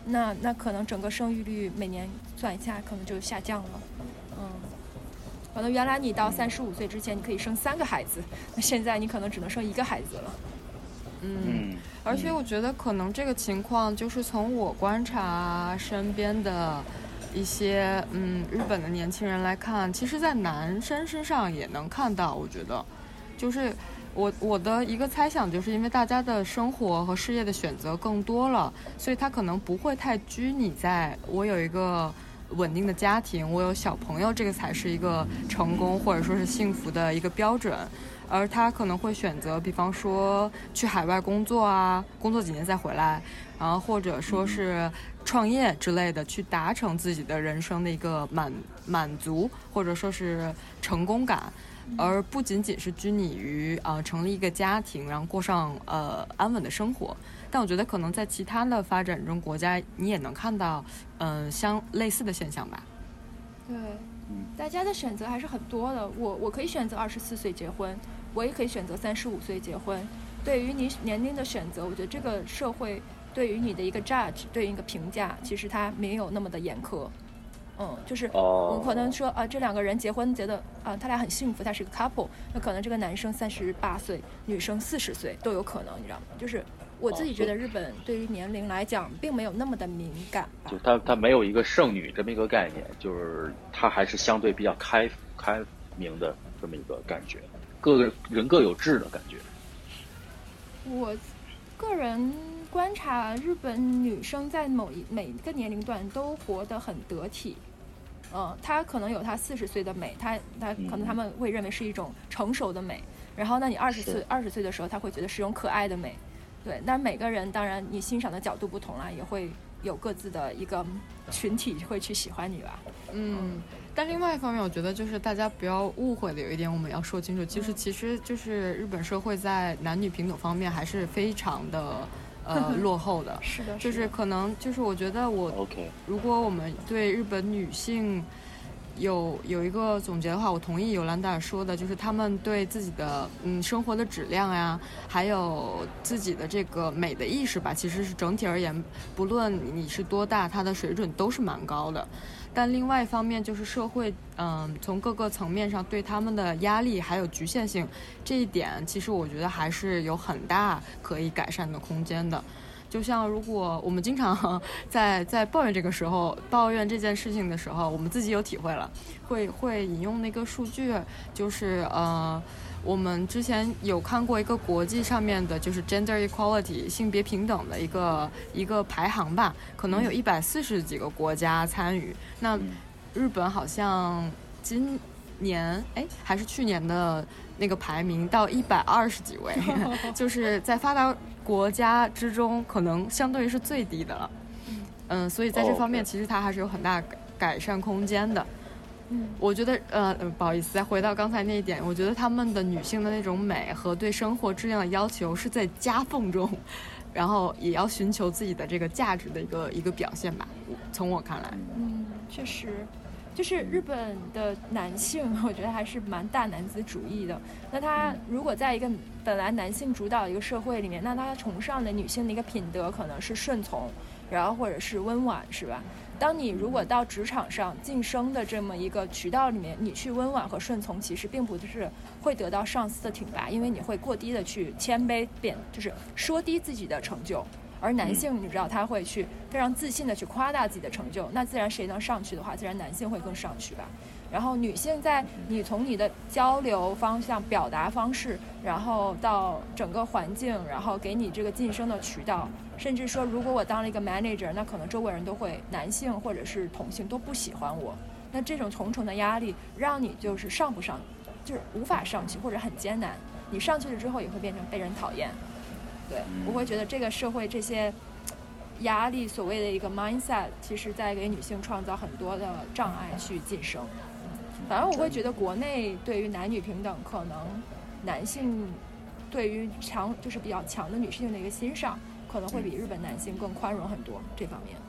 那可能整个生育率每年算一下可能就下降了。可能原来你到35岁之前你可以生3个孩子，那现在你可能只能生1个孩子了。 而且我觉得可能这个情况就是从我观察身边的一些日本的年轻人来看，其实在男生身上也能看到。我觉得就是我的一个猜想，就是因为大家的生活和事业的选择更多了，所以他可能不会太拘泥在我有一个稳定的家庭，我有小朋友，这个才是一个成功或者说是幸福的一个标准。而他可能会选择比方说去海外工作啊，工作几年再回来，然后或者说是创业之类的，去达成自己的人生的一个满足或者说是成功感，而不仅仅是拘泥于成立一个家庭，然后过上安稳的生活。但我觉得可能在其他的发展中国家你也能看到相类似的现象吧。 对，大家的选择还是很多的。我可以选择24岁结婚，我也可以选择35岁结婚。对于你年龄的选择，我觉得这个社会对于你的一个 judge， 对于一个评价，其实它没有那么的严苛。就是我可能说这2个人结婚觉得他俩很幸福，他是一个 couple， 那可能这个男生38岁，女生40岁都有可能，你知道吗？就是我自己觉得日本对于年龄来讲并没有那么的敏感吧， 就他没有一个剩女这么一个概念，就是他还是相对比较开明的这么一个感觉，各个人各有志的感觉。 我个人观察日本女生在每一个年龄段都活得很得体。她可能有她40岁的美，她可能他们会认为是一种成熟的美，然后呢你20岁的时候她会觉得是一种可爱的美。对，但每个人当然你欣赏的角度不同啦，也会有各自的一个群体会去喜欢你吧。 但另外一方面我觉得就是大家不要误会的有一点我们要说清楚，其实就是日本社会在男女平等方面还是非常的落后的。 是的， 就是可能就是我觉得如果我们对日本女性有一个总结的话，我同意尤兰达尔说的，就是他们对自己的生活的质量呀，还有自己的这个美的意识吧，其实是整体而言，不论你是多大，它的水准都是蛮高的。但另外一方面就是社会从各个层面上对他们的压力还有局限性，这一点其实我觉得还是有很大可以改善的空间的。就像如果我们经常在抱怨这件事情的时候，我们自己有体会了，会引用那个数据，就是我们之前有看过一个国际上面的就是 gender equality 性别平等的一个排行吧，可能有140几个国家参与。那日本好像今年还是去年的那个排名到120几位就是在发达国家之中可能相对于是最低的了。所以在这方面其实它还是有很大改善空间的。我觉得不好意思，再回到刚才那一点，我觉得他们的女性的那种美和对生活质量的要求是在夹缝中，然后也要寻求自己的这个价值的一个表现吧，从我看来。 确实就是日本的男性我觉得还是蛮大男子主义的。那他如果在一个本来男性主导一个社会里面，那他崇尚的女性的一个品德可能是顺从，然后或者是温婉，是吧？当你如果到职场上晋升的这么一个渠道里面，你去温婉和顺从，其实并不是会得到上司的挺拔，因为你会过低的去谦卑就是说低自己的成就。而男性你知道他会去非常自信的去夸大自己的成就，那自然谁能上去的话，自然男性会更上去吧。然后女性在你从你的交流方向、表达方式，然后到整个环境，然后给你这个晋升的渠道，甚至说如果我当了一个 manager， 那可能周围人都会男性或者是同性都不喜欢我，那这种重重的压力让你就是上不上，就是无法上去或者很艰难，你上去了之后也会变成被人讨厌。对，我会觉得这个社会这些压力所谓的一个 mindset 其实在给女性创造很多的障碍去晋升。反正我会觉得国内对于男女平等，可能男性对于就是比较强的女性的一个欣赏可能会比日本男性更宽容很多这方面。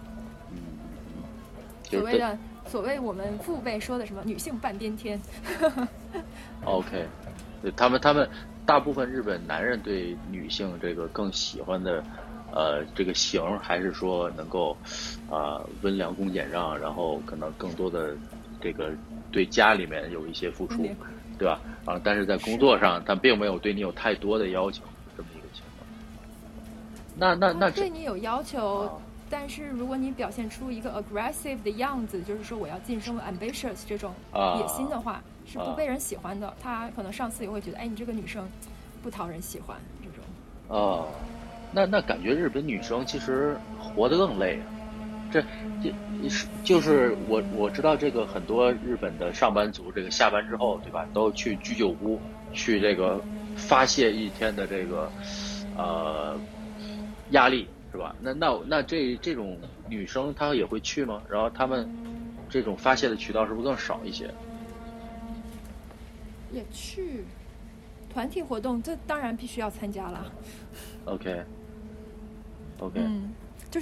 所谓我们父辈说的什么女性半边天 OK， 他们大部分日本男人对女性这个更喜欢的这个型，还是说能够温良恭俭让，然后可能更多的这个对家里面有一些付出，对吧？但是在工作上他并没有对你有太多的要求，这么一个情况。那对你有要求，但是如果你表现出一个 aggressive 的样子，就是说我要晋升 ambitious 这种野心的话，是不被人喜欢的。他可能上司也会觉得，哎，你这个女生不讨人喜欢这种。 那感觉日本女生其实活得更累啊。就是我知道这个很多日本的上班族，这个下班之后，对吧，都去居酒屋去这个发泄一天的这个压力，是吧？那这种女生她也会去吗？然后她们这种发泄的渠道是不是更少一些？ 也去团体活动，这当然必须要参加了。 OK， 就是，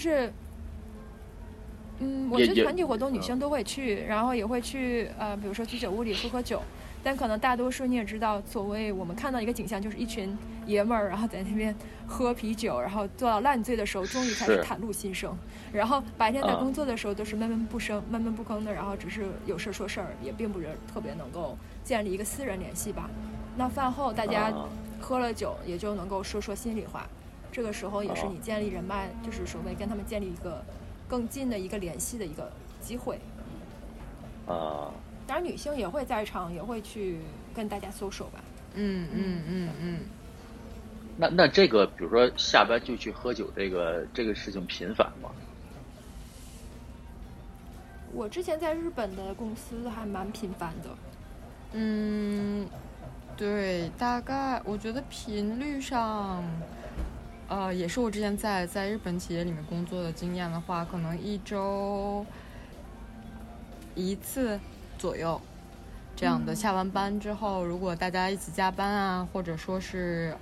我觉得团体活动女生都会去，然后也会去比如说居酒屋里喝酒，但可能大多数你也知道，所谓我们看到一个景象，就是一群爷们儿，然后在那边喝啤酒，然后做到烂醉的时候，终于开始袒露心声。然后白天在工作的时候都是闷闷不吭的，然后只是有事说事儿，也并不是特别能够建立一个私人联系吧。那饭后大家喝了酒，也就能够说说心里话。这个时候也是你建立人脉，就是所谓跟他们建立一个更近的一个联系的一个机会。当然女性也会在场，也会去跟大家social吧。 那这个比如说下班就去喝酒，这个事情频繁吗？ 我之前在日本的公司还蛮频繁的。 对，大概我觉得频率上也是我之前在日本企业里面工作的经验的话，可能1周1次左右这样的。下完班之后，如果大家一起加班啊，或者说是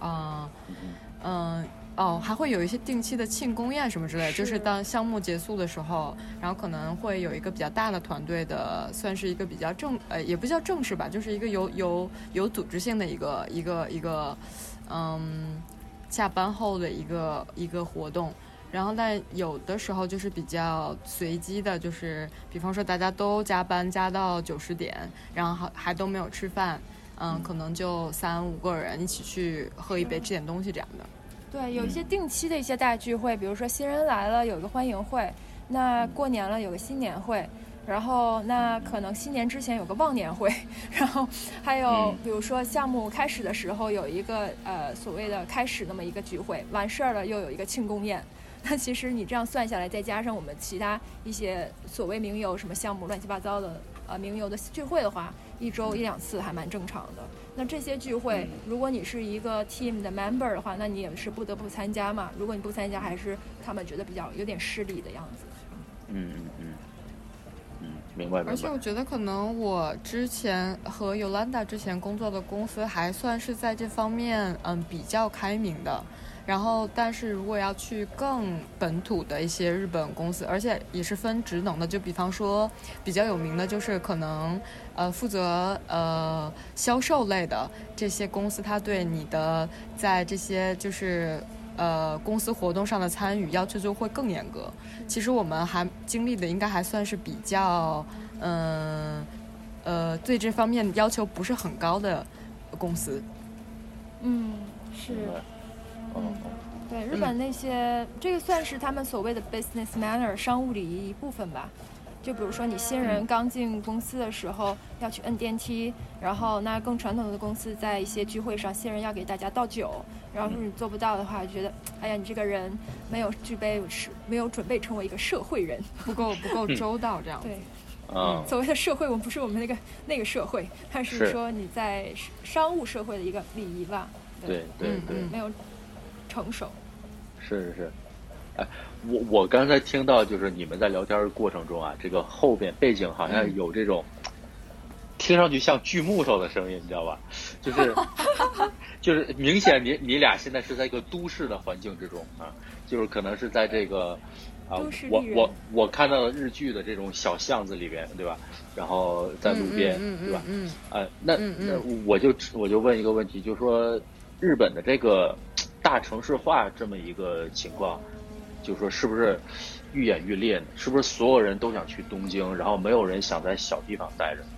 还会有一些定期的庆功宴什么之类的，就是当项目结束的时候，然后可能会有一个比较大的团队的，算是一个比较也不叫正式吧，就是一个有组织性的一个下班后的一个活动。然后但有的时候就是比较随机的，就是比方说大家都加班加到9、10点，然后还都没有吃饭，可能就3、5个人一起去喝一杯吃点东西这样的。 对，有一些定期的一些大聚会，比如说新人来了有一个欢迎会，那过年了有个新年会，然后那可能新年之前有个忘年会，然后还有比如说项目开始的时候有一个所谓的开始那么一个聚会，完事儿了又有一个庆功宴。那其实你这样算下来，再加上我们其他一些所谓名游什么项目乱七八糟的名游的聚会的话，1周1、2次还蛮正常的。那这些聚会，如果你是一个 team 的 member 的话，那你也是不得不参加嘛。如果你不参加，还是他们觉得比较有点失礼的样子。 明白。 而且我觉得可能我之前和 Yolanda 之前工作的公司还算是在这方面比较开明的。然后但是如果要去更本土的一些日本公司，而且也是分职能的，就比方说比较有名的就是可能负责销售类的这些公司，它对你的在这些就是公司活动上的参与要求就会更严格。其实我们还经历的应该还算是比较对这方面要求不是很高的公司。 是。对，日本那些这个算是他们所谓的 business manner 商务礼仪一部分吧。就比如说你新人刚进公司的时候要去摁电梯，然后那更传统的公司在一些聚会上，新人要给大家倒酒，然后如果你做不到的话，就觉得哎呀，你这个人没有准备成为一个社会人， 不够周到这样。 对。所谓的社会，我们不是我们那个社会，它是说你在商务社会的一个礼仪吧。 对， 没有成熟。 是。我刚才听到就是你们在聊天的过程中啊，这个后边背景好像有这种听上去像锯木头的声音，你知道吧？就是明显你俩现在是在一个都市的环境之中啊，就是可能是在这个我看到的日剧的这种小巷子里边，对吧？然后在路边，对吧？那我就问一个问题，就是说日本的这个大城市化这么一个情况， 就是说是不是愈演愈烈呢？是不是所有人都想去东京，然后没有人想在小地方待着？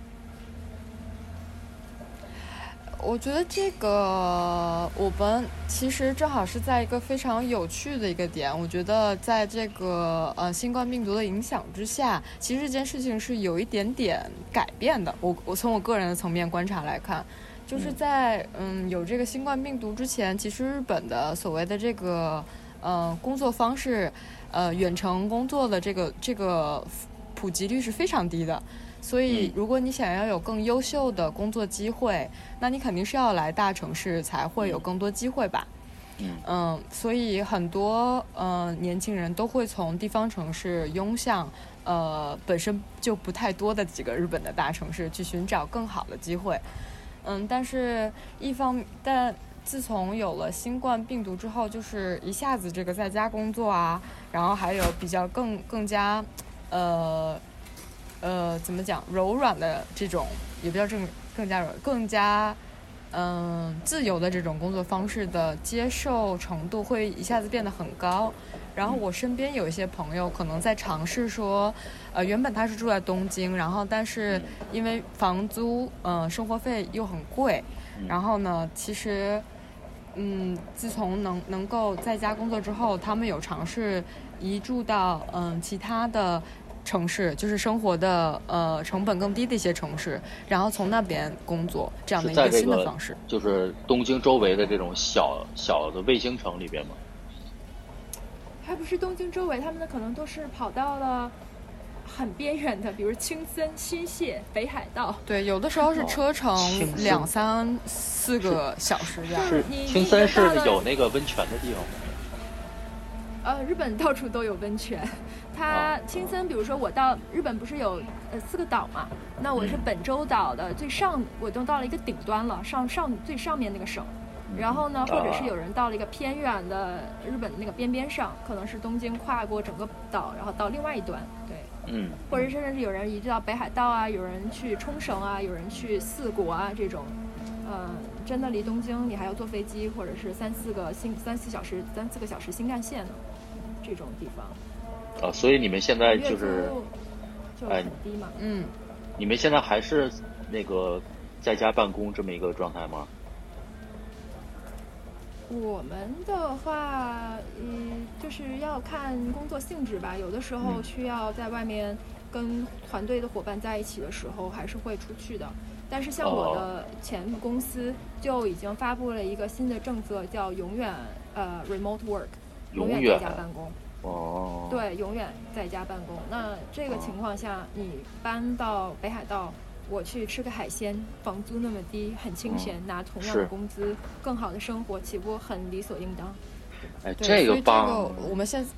我觉得这个我们其实正好是在一个非常有趣的一个点。我觉得在这个新冠病毒的影响之下，其实这件事情是有一点点改变的。我从我个人的层面观察来看，就是在有这个新冠病毒之前，其实日本的所谓的这个工作方式，远程工作的这个普及率是非常低的。所以如果你想要有更优秀的工作机会，那你肯定是要来大城市才会有更多机会吧。所以很多年轻人都会从地方城市涌向本身就不太多的几个日本的大城市去寻找更好的机会。但自从有了新冠病毒之后，就是一下子这个在家工作啊，然后还有比较更加怎么讲，柔软的这种，也不叫更加自由的这种工作方式的接受程度会一下子变得很高。然后我身边有一些朋友可能在尝试说，原本他是住在东京，然后但是因为房租生活费又很贵，然后呢其实自从能够在家工作之后，他们有尝试移住到其他的城市，就是生活的成本更低的一些城市，然后从那边工作，这样的一个新的方式。 就是东京周围的这种小的卫星城里边吗？ 还不是东京周围，他们可能都是跑到了很边缘的，比如青森、新泻、北海道。 对，有的时候是车程2、3、4个小时这样。 是青森是有那个温泉的地方吗？ 日本到处都有温泉。它青森，比如说我到日本不是有4个岛嘛？那我是本州岛的最上，我都到了一个顶端了，最上面那个省。然后呢，或者是有人到了一个偏远的日本的那个边上，可能是东京跨过整个岛，然后到另外一端，对，或者甚至有人移居到北海道啊，有人去冲绳啊，有人去四国啊，这种，真的离东京你还要坐飞机，或者是3、4个小时新干线呢，这种地方。 所以你们现在就很低嘛。 你们现在还是那个在家办公这么一个状态吗？ 我们的话，就是要看工作性质吧。有的时候需要在外面跟团队的伙伴在一起的时候，还是会出去的。但是像我的前公司就已经发布了一个新的政策，叫永远remote work， 永远在家办公。对，永远在家办公。那这个情况下，你搬到北海道，我去吃个海鲜，房租那么低，很清闲，拿同样的工资，更好的生活，岂不很理所应当？ 这个棒！ 我们现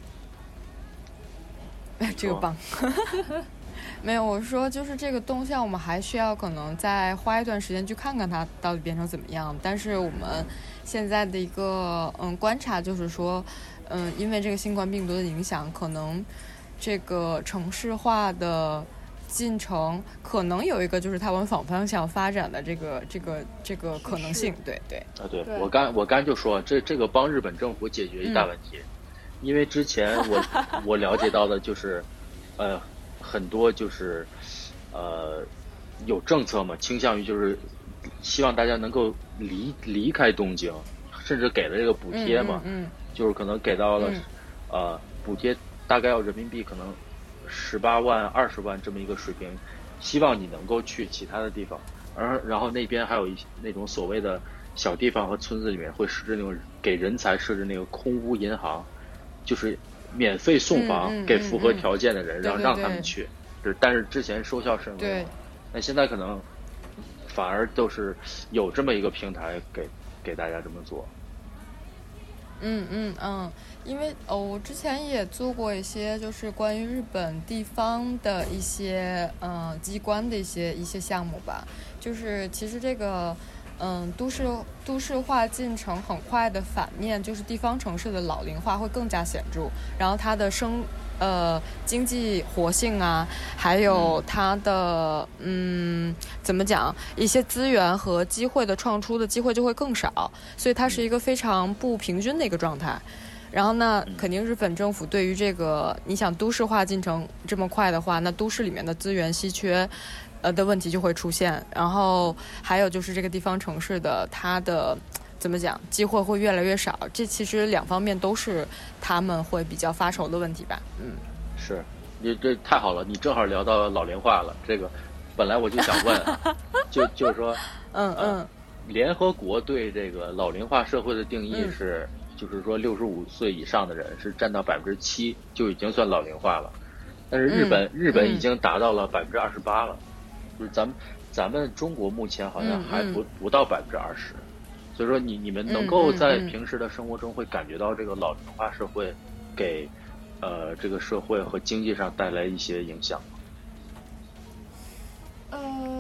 在，这个棒。没有，我说就是这个动向，我们还需要可能再花一段时间去看看它到底变成怎么样。但是我们现在的一个观察就是说，因为这个新冠病毒的影响，可能这个城市化的进程可能有一个就是它往反方向发展的这个可能性。对。 我刚就说这个帮日本政府解决一大问题，因为之前我了解到的就是很多就是有政策嘛，倾向于就是希望大家能够离开东京，甚至给了这个补贴嘛，就是可能给到了补贴大概要人民币可能18万、20万这么一个水平，希望你能够去其他的地方，然后那边还有那种所谓的小地方和村子里面会设置那种给人才设置那个空屋银行，就是免费送房给符合条件的人，让他们去。但是之前收效甚微，那现在可能反而都是有这么一个平台给大家这么做。 因为我之前也做过一些就是关于日本地方的一些机关的一些项目吧，就是其实这个都市化进程很快的反面就是地方城市的老龄化会更加显著，然后它的经济活性啊，还有它的怎么讲，一些资源和机会的创出的机会就会更少，所以它是一个非常不平均的一个状态。 然后呢，肯定日本政府对于这个你想都市化进程这么快的话，那都市里面的资源稀缺的问题就会出现。然后还有就是这个地方城市的它的怎么讲，机会会越来越少，这其实两方面都是他们会比较发愁的问题吧。 是，你这太好了，你正好聊到老龄化了。这个本来我就想问，就是说，联合国对这个老龄化社会的定义是，就是说65岁以上的人是占到7%就已经算老龄化了，但是日本已经达到了28%了，就是咱们中国目前好像还不到20%。所以说你们能够在平时的生活中会感觉到这个老龄化社会给这个社会和经济上带来一些影响吗？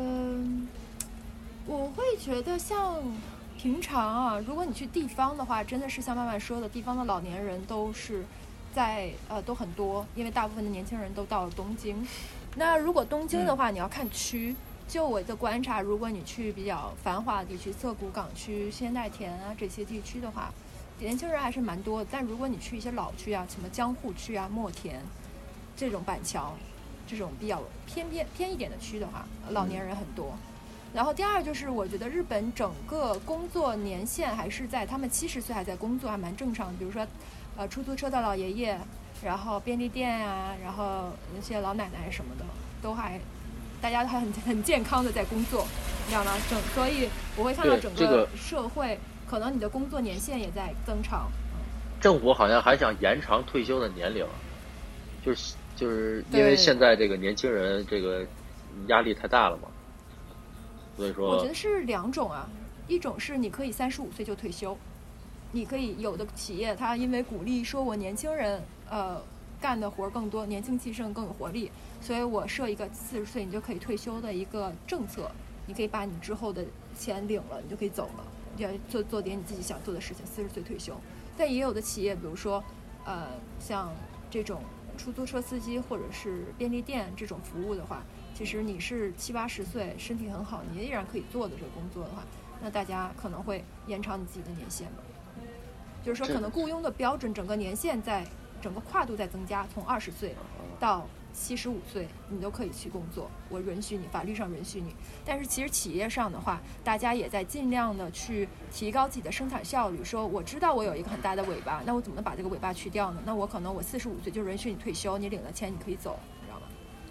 我会觉得像平常啊，如果你去地方的话，真的是像曼曼说的，地方的老年人都是在都很多，因为大部分的年轻人都到了东京。那如果东京的话，你要看区。就我的观察，如果你去比较繁华的地区，涩谷港区、仙代田啊这些地区的话，年轻人还是蛮多的。但如果你去一些老区啊，什么江户区啊、墨田这种板桥这种比较偏一点的区的话，老年人很多。然后第二就是我觉得日本整个工作年限还是在他们70岁还在工作，还蛮正常的。比如说出租车的老爷爷，然后便利店啊，然后那些老奶奶什么的都还大家还很健康的在工作，你知道吗？所以我会看到整个社会可能你的工作年限也在增长。 政府好像还想延长退休的年龄，就是因为现在这个年轻人这个压力太大了嘛，所以说我觉得是2种啊，一种是你可以35岁就退休，你可以有的企业它因为鼓励说我年轻人干的活更多，年轻气盛更有活力，所以我设一个40岁你就可以退休的一个政策，你可以把你之后的钱领了，你就可以走了，你要做点你自己想做的事情，40岁退休。但也有的企业，比如说像这种出租车司机或者是便利店这种服务的话，其实你是70、80岁身体很好，你依然可以做的这个工作的话，那大家可能会延长你自己的年限吧。就是说可能雇佣的标准整个年限在整个跨度在增加，从20岁到75岁你都可以去工作，我允许你，法律上允许你。但是其实企业上的话，大家也在尽量的去提高自己的生产效率，说我知道我有一个很大的尾巴，那我怎么能把这个尾巴去掉呢？那我可能我45岁就允许你退休，你领了钱你可以走，你知道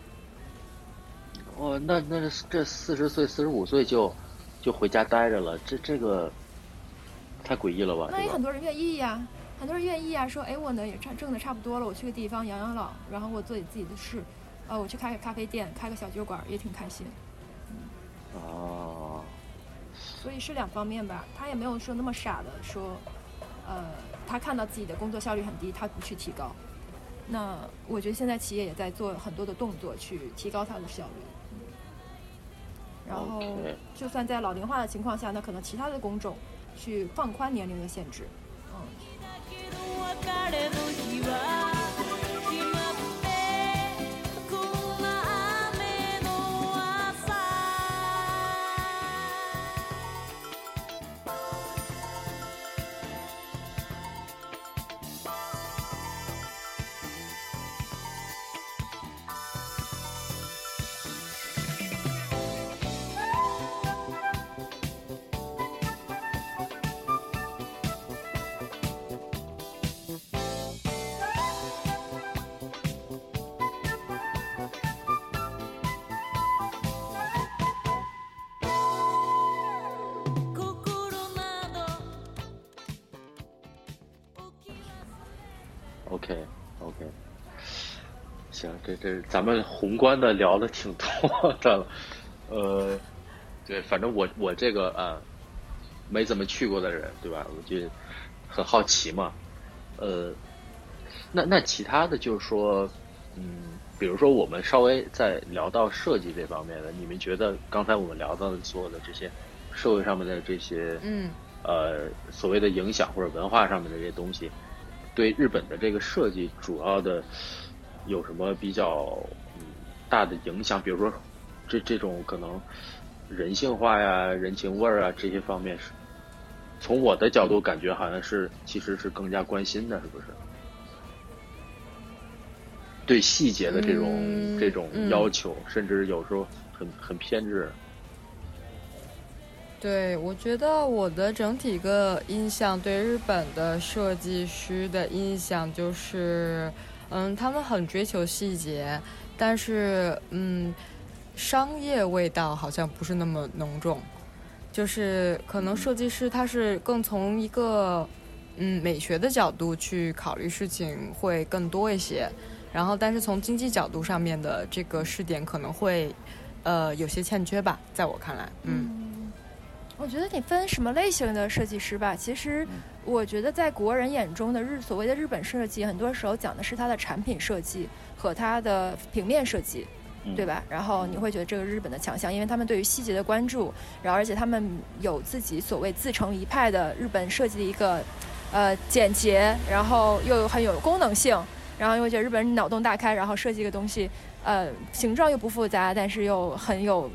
吗？ 那这40岁45岁就回家待着了，这个太诡异了吧？ 那也很多人愿意呀。很多人愿意啊，说哎，我呢也挣的差不多了，我去个地方养老，然后我做自己的事，我去开个咖啡店，开个小酒馆，也挺开心。所以是2方面吧，他也没有说那么傻的说，他看到自己的工作效率很低，他不去提高。那我觉得现在企业也在做很多的动作去提高它的效率。然后就算在老龄化的情况下，那可能其他的工种去放宽年龄的限制。 OK， 行，这咱们宏观的聊的挺多的了，对，反正我这个没怎么去过的人，对吧？我就很好奇嘛，那其他的就是说，比如说我们稍微再聊到设计这方面的，你们觉得刚才我们聊到的所有的这些社会上面的这些，所谓的影响或者文化上面的这些东西，对日本的这个设计主要的有什么比较大的影响？比如说这种可能人性化呀、人情味啊这些方面是从我的角度感觉好像是其实是更加关心的，是不是？对细节的这种要求，甚至有时候很偏执。 对，我觉得我的整体个印象对日本的设计师的印象就是，他们很追求细节，但是商业味道好像不是那么浓重，就是可能设计师他是更从一个美学的角度去考虑事情会更多一些，然后但是从经济角度上面的这个视点可能会有些欠缺吧，在我看来。 我觉得你分什么类型的设计师吧，其实我觉得在国人眼中的所谓的日本设计，很多时候讲的是它的产品设计和它的平面设计，对吧？然后你会觉得这个日本的强项，因为他们对于细节的关注，然后而且他们有自己所谓自成一派的日本设计的一个简洁，然后又很有功能性，然后又觉得日本人脑洞大开，然后设计一个东西形状又不复杂，但是又很有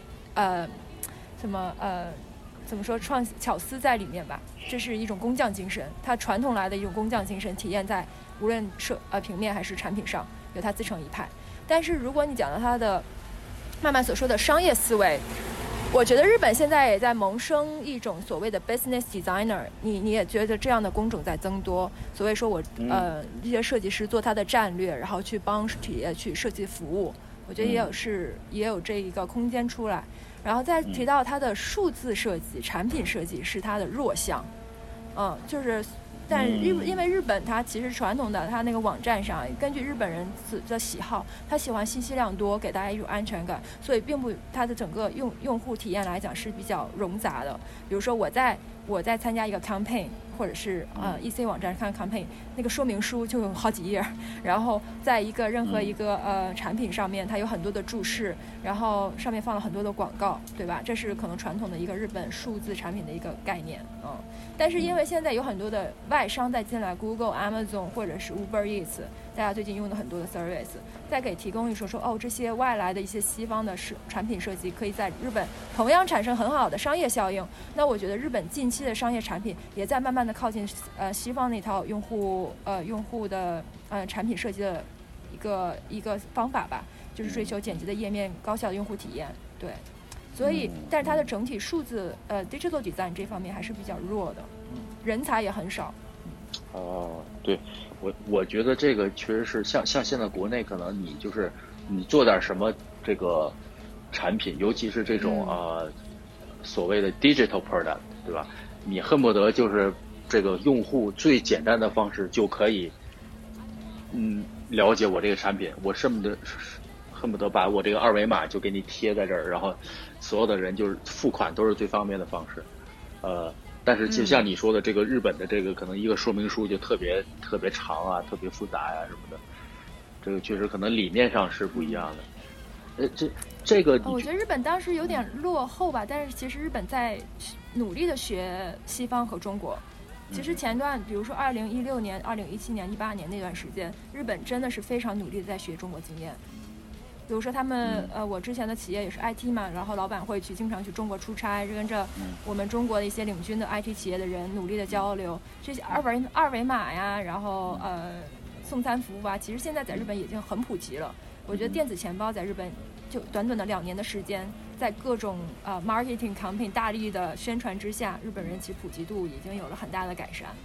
怎么说巧思在里面吧，这是一种工匠精神，它传统来的一种工匠精神体现在无论平面还是产品上，有它自成一派。但是如果你讲到它的慢慢所说的商业思维，我觉得日本现在也在萌生一种所谓的 business designer， 你也觉得这样的工种在增多，所谓说我这些设计师做他的战略，然后去帮企业去设计服务，我觉得也有这一个空间出来。然后再提到它的数字设计、产品设计是它的弱项，但因为日本它其实传统的它那个网站上，根据日本人的喜好，他喜欢信息量多，给大家一种安全感，所以并不它的整个用户体验来讲是比较冗杂的。比如说我在参加一个 campaign， 或者是EC 网站看 campaign， 那个说明书就有好几页，然后在任何一个产品上面，它有很多的注释，然后上面放了很多的广告，对吧？这是可能传统的一个日本数字产品的一个概念。但是因为现在有很多的外商在进来 ，Google、Amazon 或者是 Uber Eats， 大家最近用的很多的 service， 再给提供一说这些外来的一些西方的产品设计可以在日本同样产生很好的商业效应。那我觉得日本近期的商业产品也在慢慢的靠近西方那套用户的产品设计的一个方法吧，就是追求简洁的页面、高效的用户体验。对。所以，但是它的整体数字digital design 这方面还是比较弱的，人才也很少。 对，我觉得这个确实是像现在国内可能你做点什么这个产品，尤其是这种所谓的 digital product， 对吧？你恨不得就是这个用户最简单的方式就可以了解我这个产品，我恨不得把我这个二维码就给你贴在这儿，然后所有的人就是付款都是最方便的方式。但是就像你说的，这个日本的这个可能一个说明书就特别特别长啊，特别复杂呀什么的，这个确实可能理念上是不一样的。这个我觉得日本当时有点落后吧，但是其实日本在努力的学西方和中国。其实前段比如说2016年、2017年、18年那段时间，日本真的是非常努力的在学中国经验。比如说他们我之前的企业也是 IT 嘛，然后老板会经常去中国出差，跟着我们中国的一些领军的 IT 企业的人努力的交流，这些二维码呀，然后送餐服务啊，其实现在在日本已经很普及了。我觉得电子钱包在日本就短短的2年的时间，在各种marketing campaign 大力的宣传之下，日本人其实普及度已经有了很大的改善。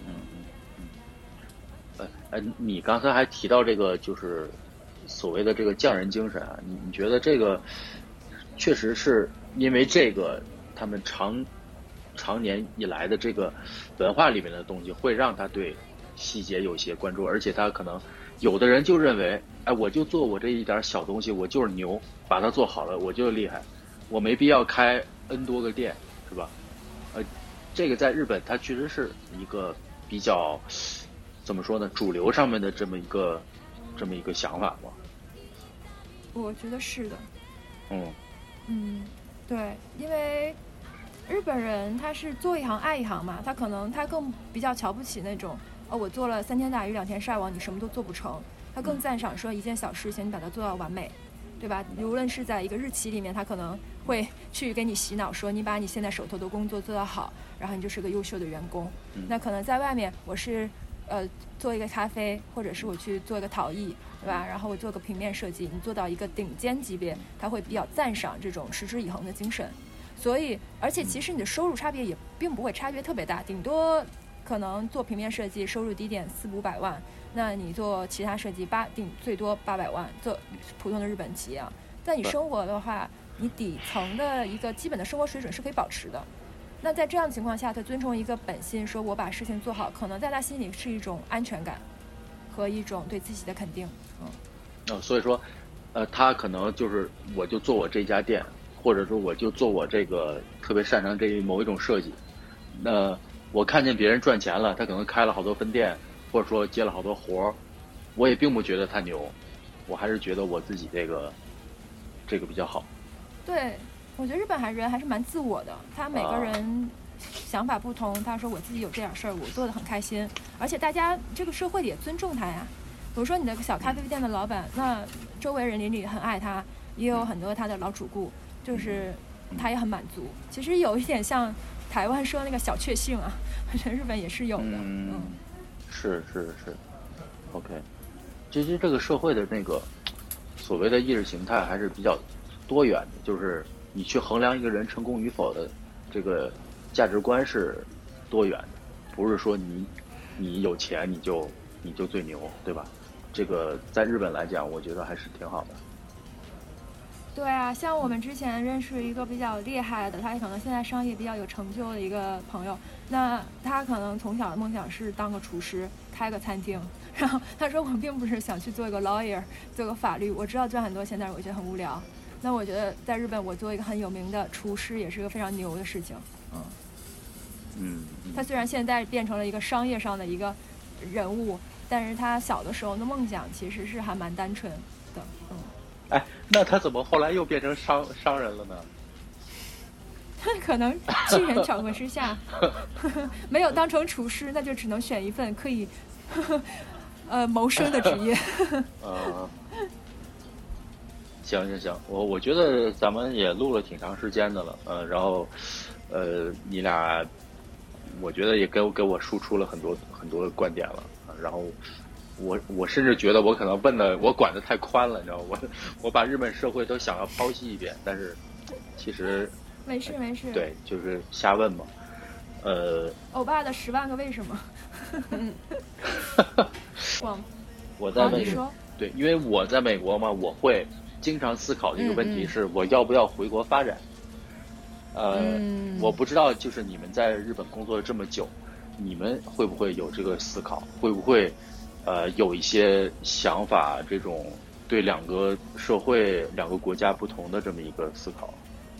你刚才还提到这个就是所谓的这个匠人精神啊，你觉得这个确实是因为这个他们常年以来的这个文化里面的东西，会让他对细节有些关注，而且他可能有的人就认为，我就做我这一点小东西，我就是牛，把它做好了，我就厉害，我没必要开 N 多个店，是吧？这个在日本它确实是一个比较怎么说呢，主流上面的这么一个想法吗？ 我觉得是的。对，因为日本人他是做一行爱一行嘛，他更比较瞧不起那种我做了3天打鱼2天晒网，你什么都做不成。他更赞赏说一件小事情你把它做到完美，对吧？无论是在一个日期里面，他可能会去给你洗脑说你把你现在手头的工作做得好，然后你就是个优秀的员工。那可能在外面我是做一个咖啡，或者是我去做一个陶艺，对吧？然后我做个平面设计，你做到一个顶尖级别，他会比较赞赏这种持之以恒的精神。所以而且其实你的收入差别也并不会差别特别大，顶多可能做平面设计收入低点400-500万，那你做其他设计最多800万，做普通的日本企业啊。但你生活的话，你底层的一个基本的生活水准是可以保持的。那在这样的情况下，他遵从一个本心，说我把事情做好，可能在他心里是一种安全感和一种对自己的肯定。 所以说他可能就是我就做我这家店，或者说我就做我这个特别擅长这某一种设计，那我看见别人赚钱了，他可能开了好多分店，或者说接了好多活，我也并不觉得他牛，我还是觉得我自己这个比较好。 对，我觉得日本人还是蛮自我的，他每个人想法不同，他说我自己有这点事儿，我做得很开心，而且大家这个社会也尊重他呀。比如说你的小咖啡店的老板，那周围人里很爱他，也有很多他的老主顾，就是他也很满足。其实有一点像台湾说那个小确幸啊，我觉得日本也是有的。 是 OK。 其实这个社会的那个所谓的意识形态还是比较多元的，就是你去衡量一个人成功与否的这个价值观是多元的，不是说你有钱你就最牛，对吧？这个在日本来讲我觉得还是挺好的。 对啊，像我们之前认识一个比较厉害的，他可能现在商业比较有成就的一个朋友，那他可能从小的梦想是当个厨师，开个餐厅，然后他说我并不是想去做一个 lawyer， 做个法律，我知道赚很多钱，但是我觉得很无聊。那我觉得在日本我做一个很有名的厨师也是一个非常牛的事情。他虽然现在变成了一个商业上的一个人物，但是他小的时候的梦想其实是还蛮单纯的。 哎，那他怎么后来又变成商人了呢？ 他可能机缘巧合之下没有当成厨师，那就只能选一份可以谋生的职业。 行，我觉得咱们也录了挺长时间的了，然后你俩我觉得也给我输出了很多的观点了，然后我甚至觉得我可能我管得太宽了，你知道吗？我把日本社会都想要剖析一遍，但是其实没事。 对，就是瞎问嘛。 欧巴的10万个为什么。 我在美国，对，因为我在美国嘛，我会经常思考的一个问题是我要不要回国发展。我不知道就是你们在日本工作了这么久，你们会不会有这个思考，会不会有一些想法，这种对两个社会两个国家不同的这么一个思考？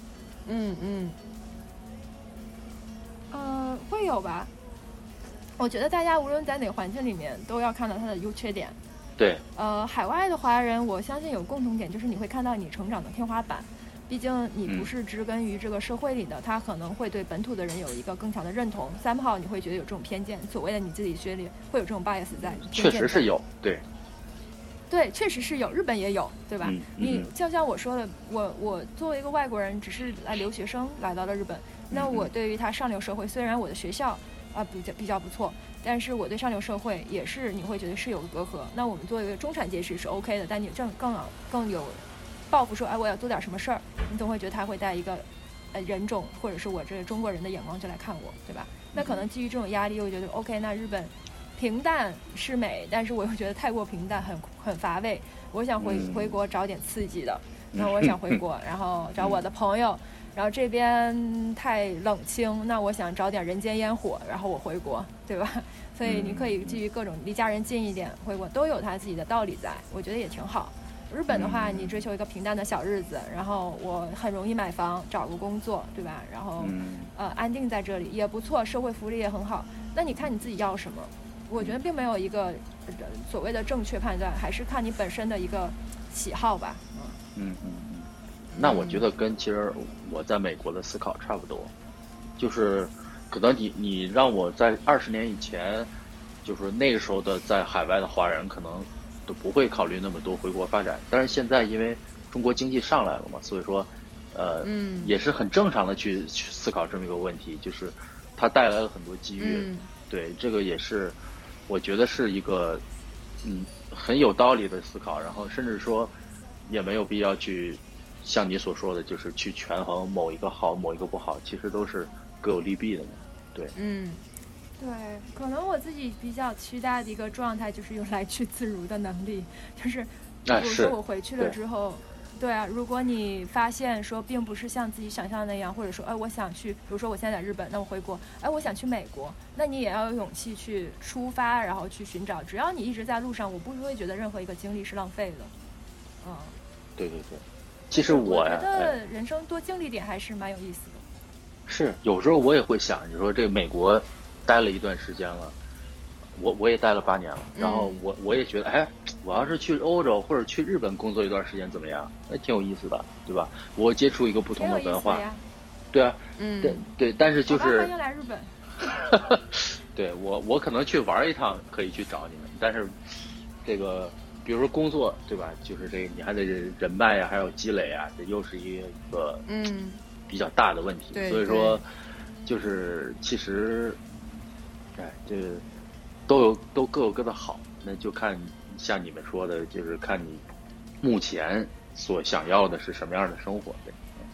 会有吧。我觉得大家无论在哪个环境里面都要看到它的优缺点。 对。 海外的华人我相信有共同点，就是你会看到你成长的天花板，毕竟你不是植根于这个社会里的，他可能会对本土的人有一个更强的认同。somehow你会觉得有这种偏见，所谓的你自己学历会有这种 bias 在。 确实是有， 对，确实是有，日本也有，对吧？你就像我说的，我作为一个外国人，只是留学生来到了日本，那我对于他上流社会，虽然我的学校比较不错，但是我对上流社会也是你会觉得是有个隔阂。那我们作为一个中产阶级是 OK 的，但你更有抱负说，我要做点什么事儿，你总会觉得他会带一个人种或者是我这个中国人的眼光就来看我，对吧？那可能基于这种压力，我觉得 OK， 那日本平淡是美，但是我又觉得太过平淡很乏味。我想回国找点刺激的，那我想回国，然后找我的朋友，然后这边太冷清，那我想找点人间烟火，然后我回国，对吧？所以你可以基于各种离家人近一点回国，都有他自己的道理在，我觉得也挺好。日本的话，你追求一个平淡的小日子，然后我很容易买房，找个工作，对吧？然后安定在这里也不错，社会福利也很好。那你看你自己要什么？我觉得并没有一个所谓的正确判断，还是看你本身的一个喜好吧。 那我觉得跟其实我在美国的思考差不多，就是可能你让我在20年以前，就是那个时候的在海外的华人可能都不会考虑那么多回国发展，但是现在因为中国经济上来了嘛，所以说也是很正常的去思考这么一个问题，就是它带来了很多机遇。对，这个也是我觉得是一个很有道理的思考，然后甚至说也没有必要去像你所说的，就是去权衡某一个好某一个不好，其实都是各有利弊的嘛。对， 对，可能我自己比较期待的一个状态就是有来去自如的能力，就是比如说我回去了之后，对啊，如果你发现说并不是像自己想象的那样，或者说我想去，比如说我现在在日本，那我回国，我想去美国，那你也要有勇气去出发，然后去寻找。只要你一直在路上，我不会觉得任何一个经历是浪费的。 对，其实我觉得人生多经历点还是蛮有意思的。 是，有时候我也会想，你说这个美国待了一段时间了，我也待了8年了，然后我也觉得，我要是去欧洲或者去日本工作一段时间怎么样？那挺有意思的，对吧？我接触一个不同的文化，对啊，对，但是就是欢迎来日本。 对，我可能去玩一趟可以去找你们，但是这个比如说工作，对吧？就是这个你还得人脉啊，还有积累啊，这又是一个比较大的问题。所以说，就是其实，这个都各有各的好，那就看像你们说的，就是看你目前所想要的是什么样的生活。对。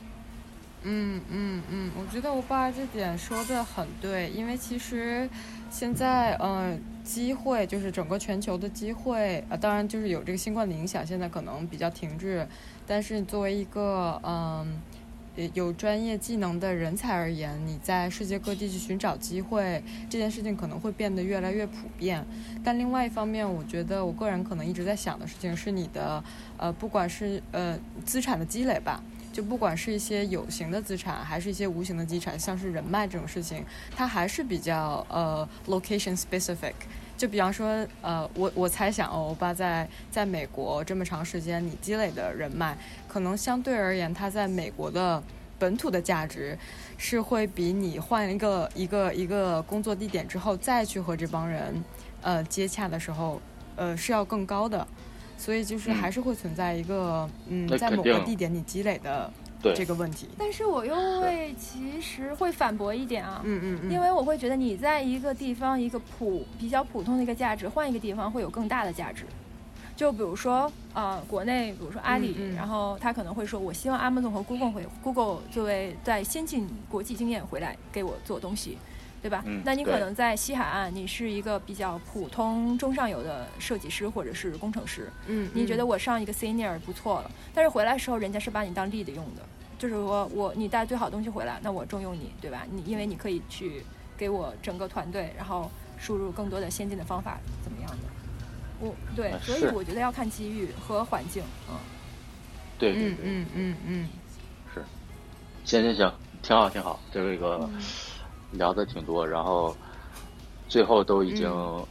我觉得我爸这点说的很对，因为其实现在机会就是整个全球的机会当然就是有这个新冠的影响，现在可能比较停滞，但是你作为一个有专业技能的人才而言，你在世界各地去寻找机会，这件事情可能会变得越来越普遍。但另外一方面，我觉得我个人可能一直在想的事情是你的不管是资产的积累吧，就不管是一些有形的资产还是一些无形的资产，像是人脉这种事情，它还是比较location specific。就比方说我猜想欧巴在美国这么长时间，你积累的人脉可能相对而言，它在美国的本土的价值是会比你换一个工作地点之后再去和这帮人接洽的时候是要更高的。所以就是还是会存在一个在某个地点你积累的这个问题。 但是我又会其实会反驳一点啊，因为我会觉得你在一个地方一个比较普通的一个价值，换一个地方会有更大的价值。就比如说国内比如说阿里，然后他可能会说我希望 Amazon 和 Google 作为在先进国际经验回来给我做东西，对吧？那你可能在西海岸，你是一个比较普通中上游的设计师或者是工程师，你觉得我上一个 senior 不错了，但是回来的时候人家是把你当 lead 用的，就是说你带最好的东西回来，那我重用你，对吧？因为你可以去给我整个团队，然后输入更多的先进的方法，怎么样的？所以我觉得要看机遇和环境。 对，是，行，挺好，这个。聊得挺多，然后最后都已经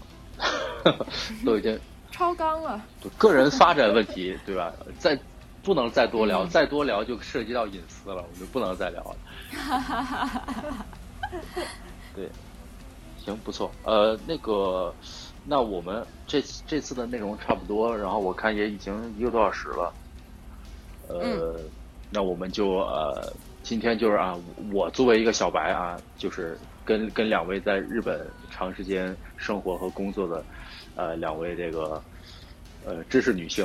超纲了。 个人发展问题，对吧？不能再多聊，再多聊就涉及到隐私了，我们就不能再聊了。对，行，不错。那我们这次的内容差不多，然后我看也已经1个多小时了。那我们就今天就是我作为一个小白就是跟2位在日本长时间生活和工作的2位这个知识女性，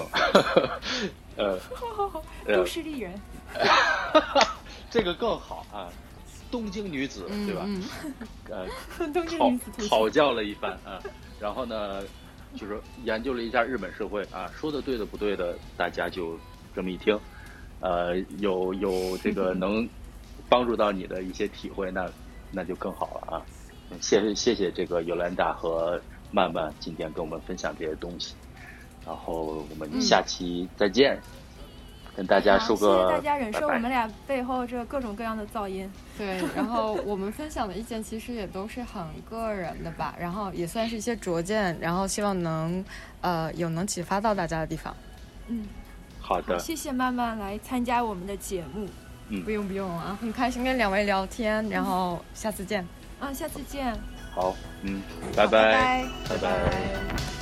都市丽人， 这个更好东京女子，对吧？ 东京女子讨教了一番然后呢，就是研究了一下日本社会说的对的不对的，大家就这么一听。有这个能帮助到你的一些体会，那就更好了谢谢这个尤兰达和曼曼今天跟我们分享这些东西，然后我们下期再见，跟大家说个谢谢大家忍受我们俩背后这各种各样的噪音。 对，然后我们分享的意见其实也都是很个人的吧，然后也算是一些拙见，然后希望能启发到大家的地方。 好的， 谢谢曼曼来参加我们的节目。 不用很开心跟2位聊天，然后下次见。 下次见。 好，拜拜。 拜拜。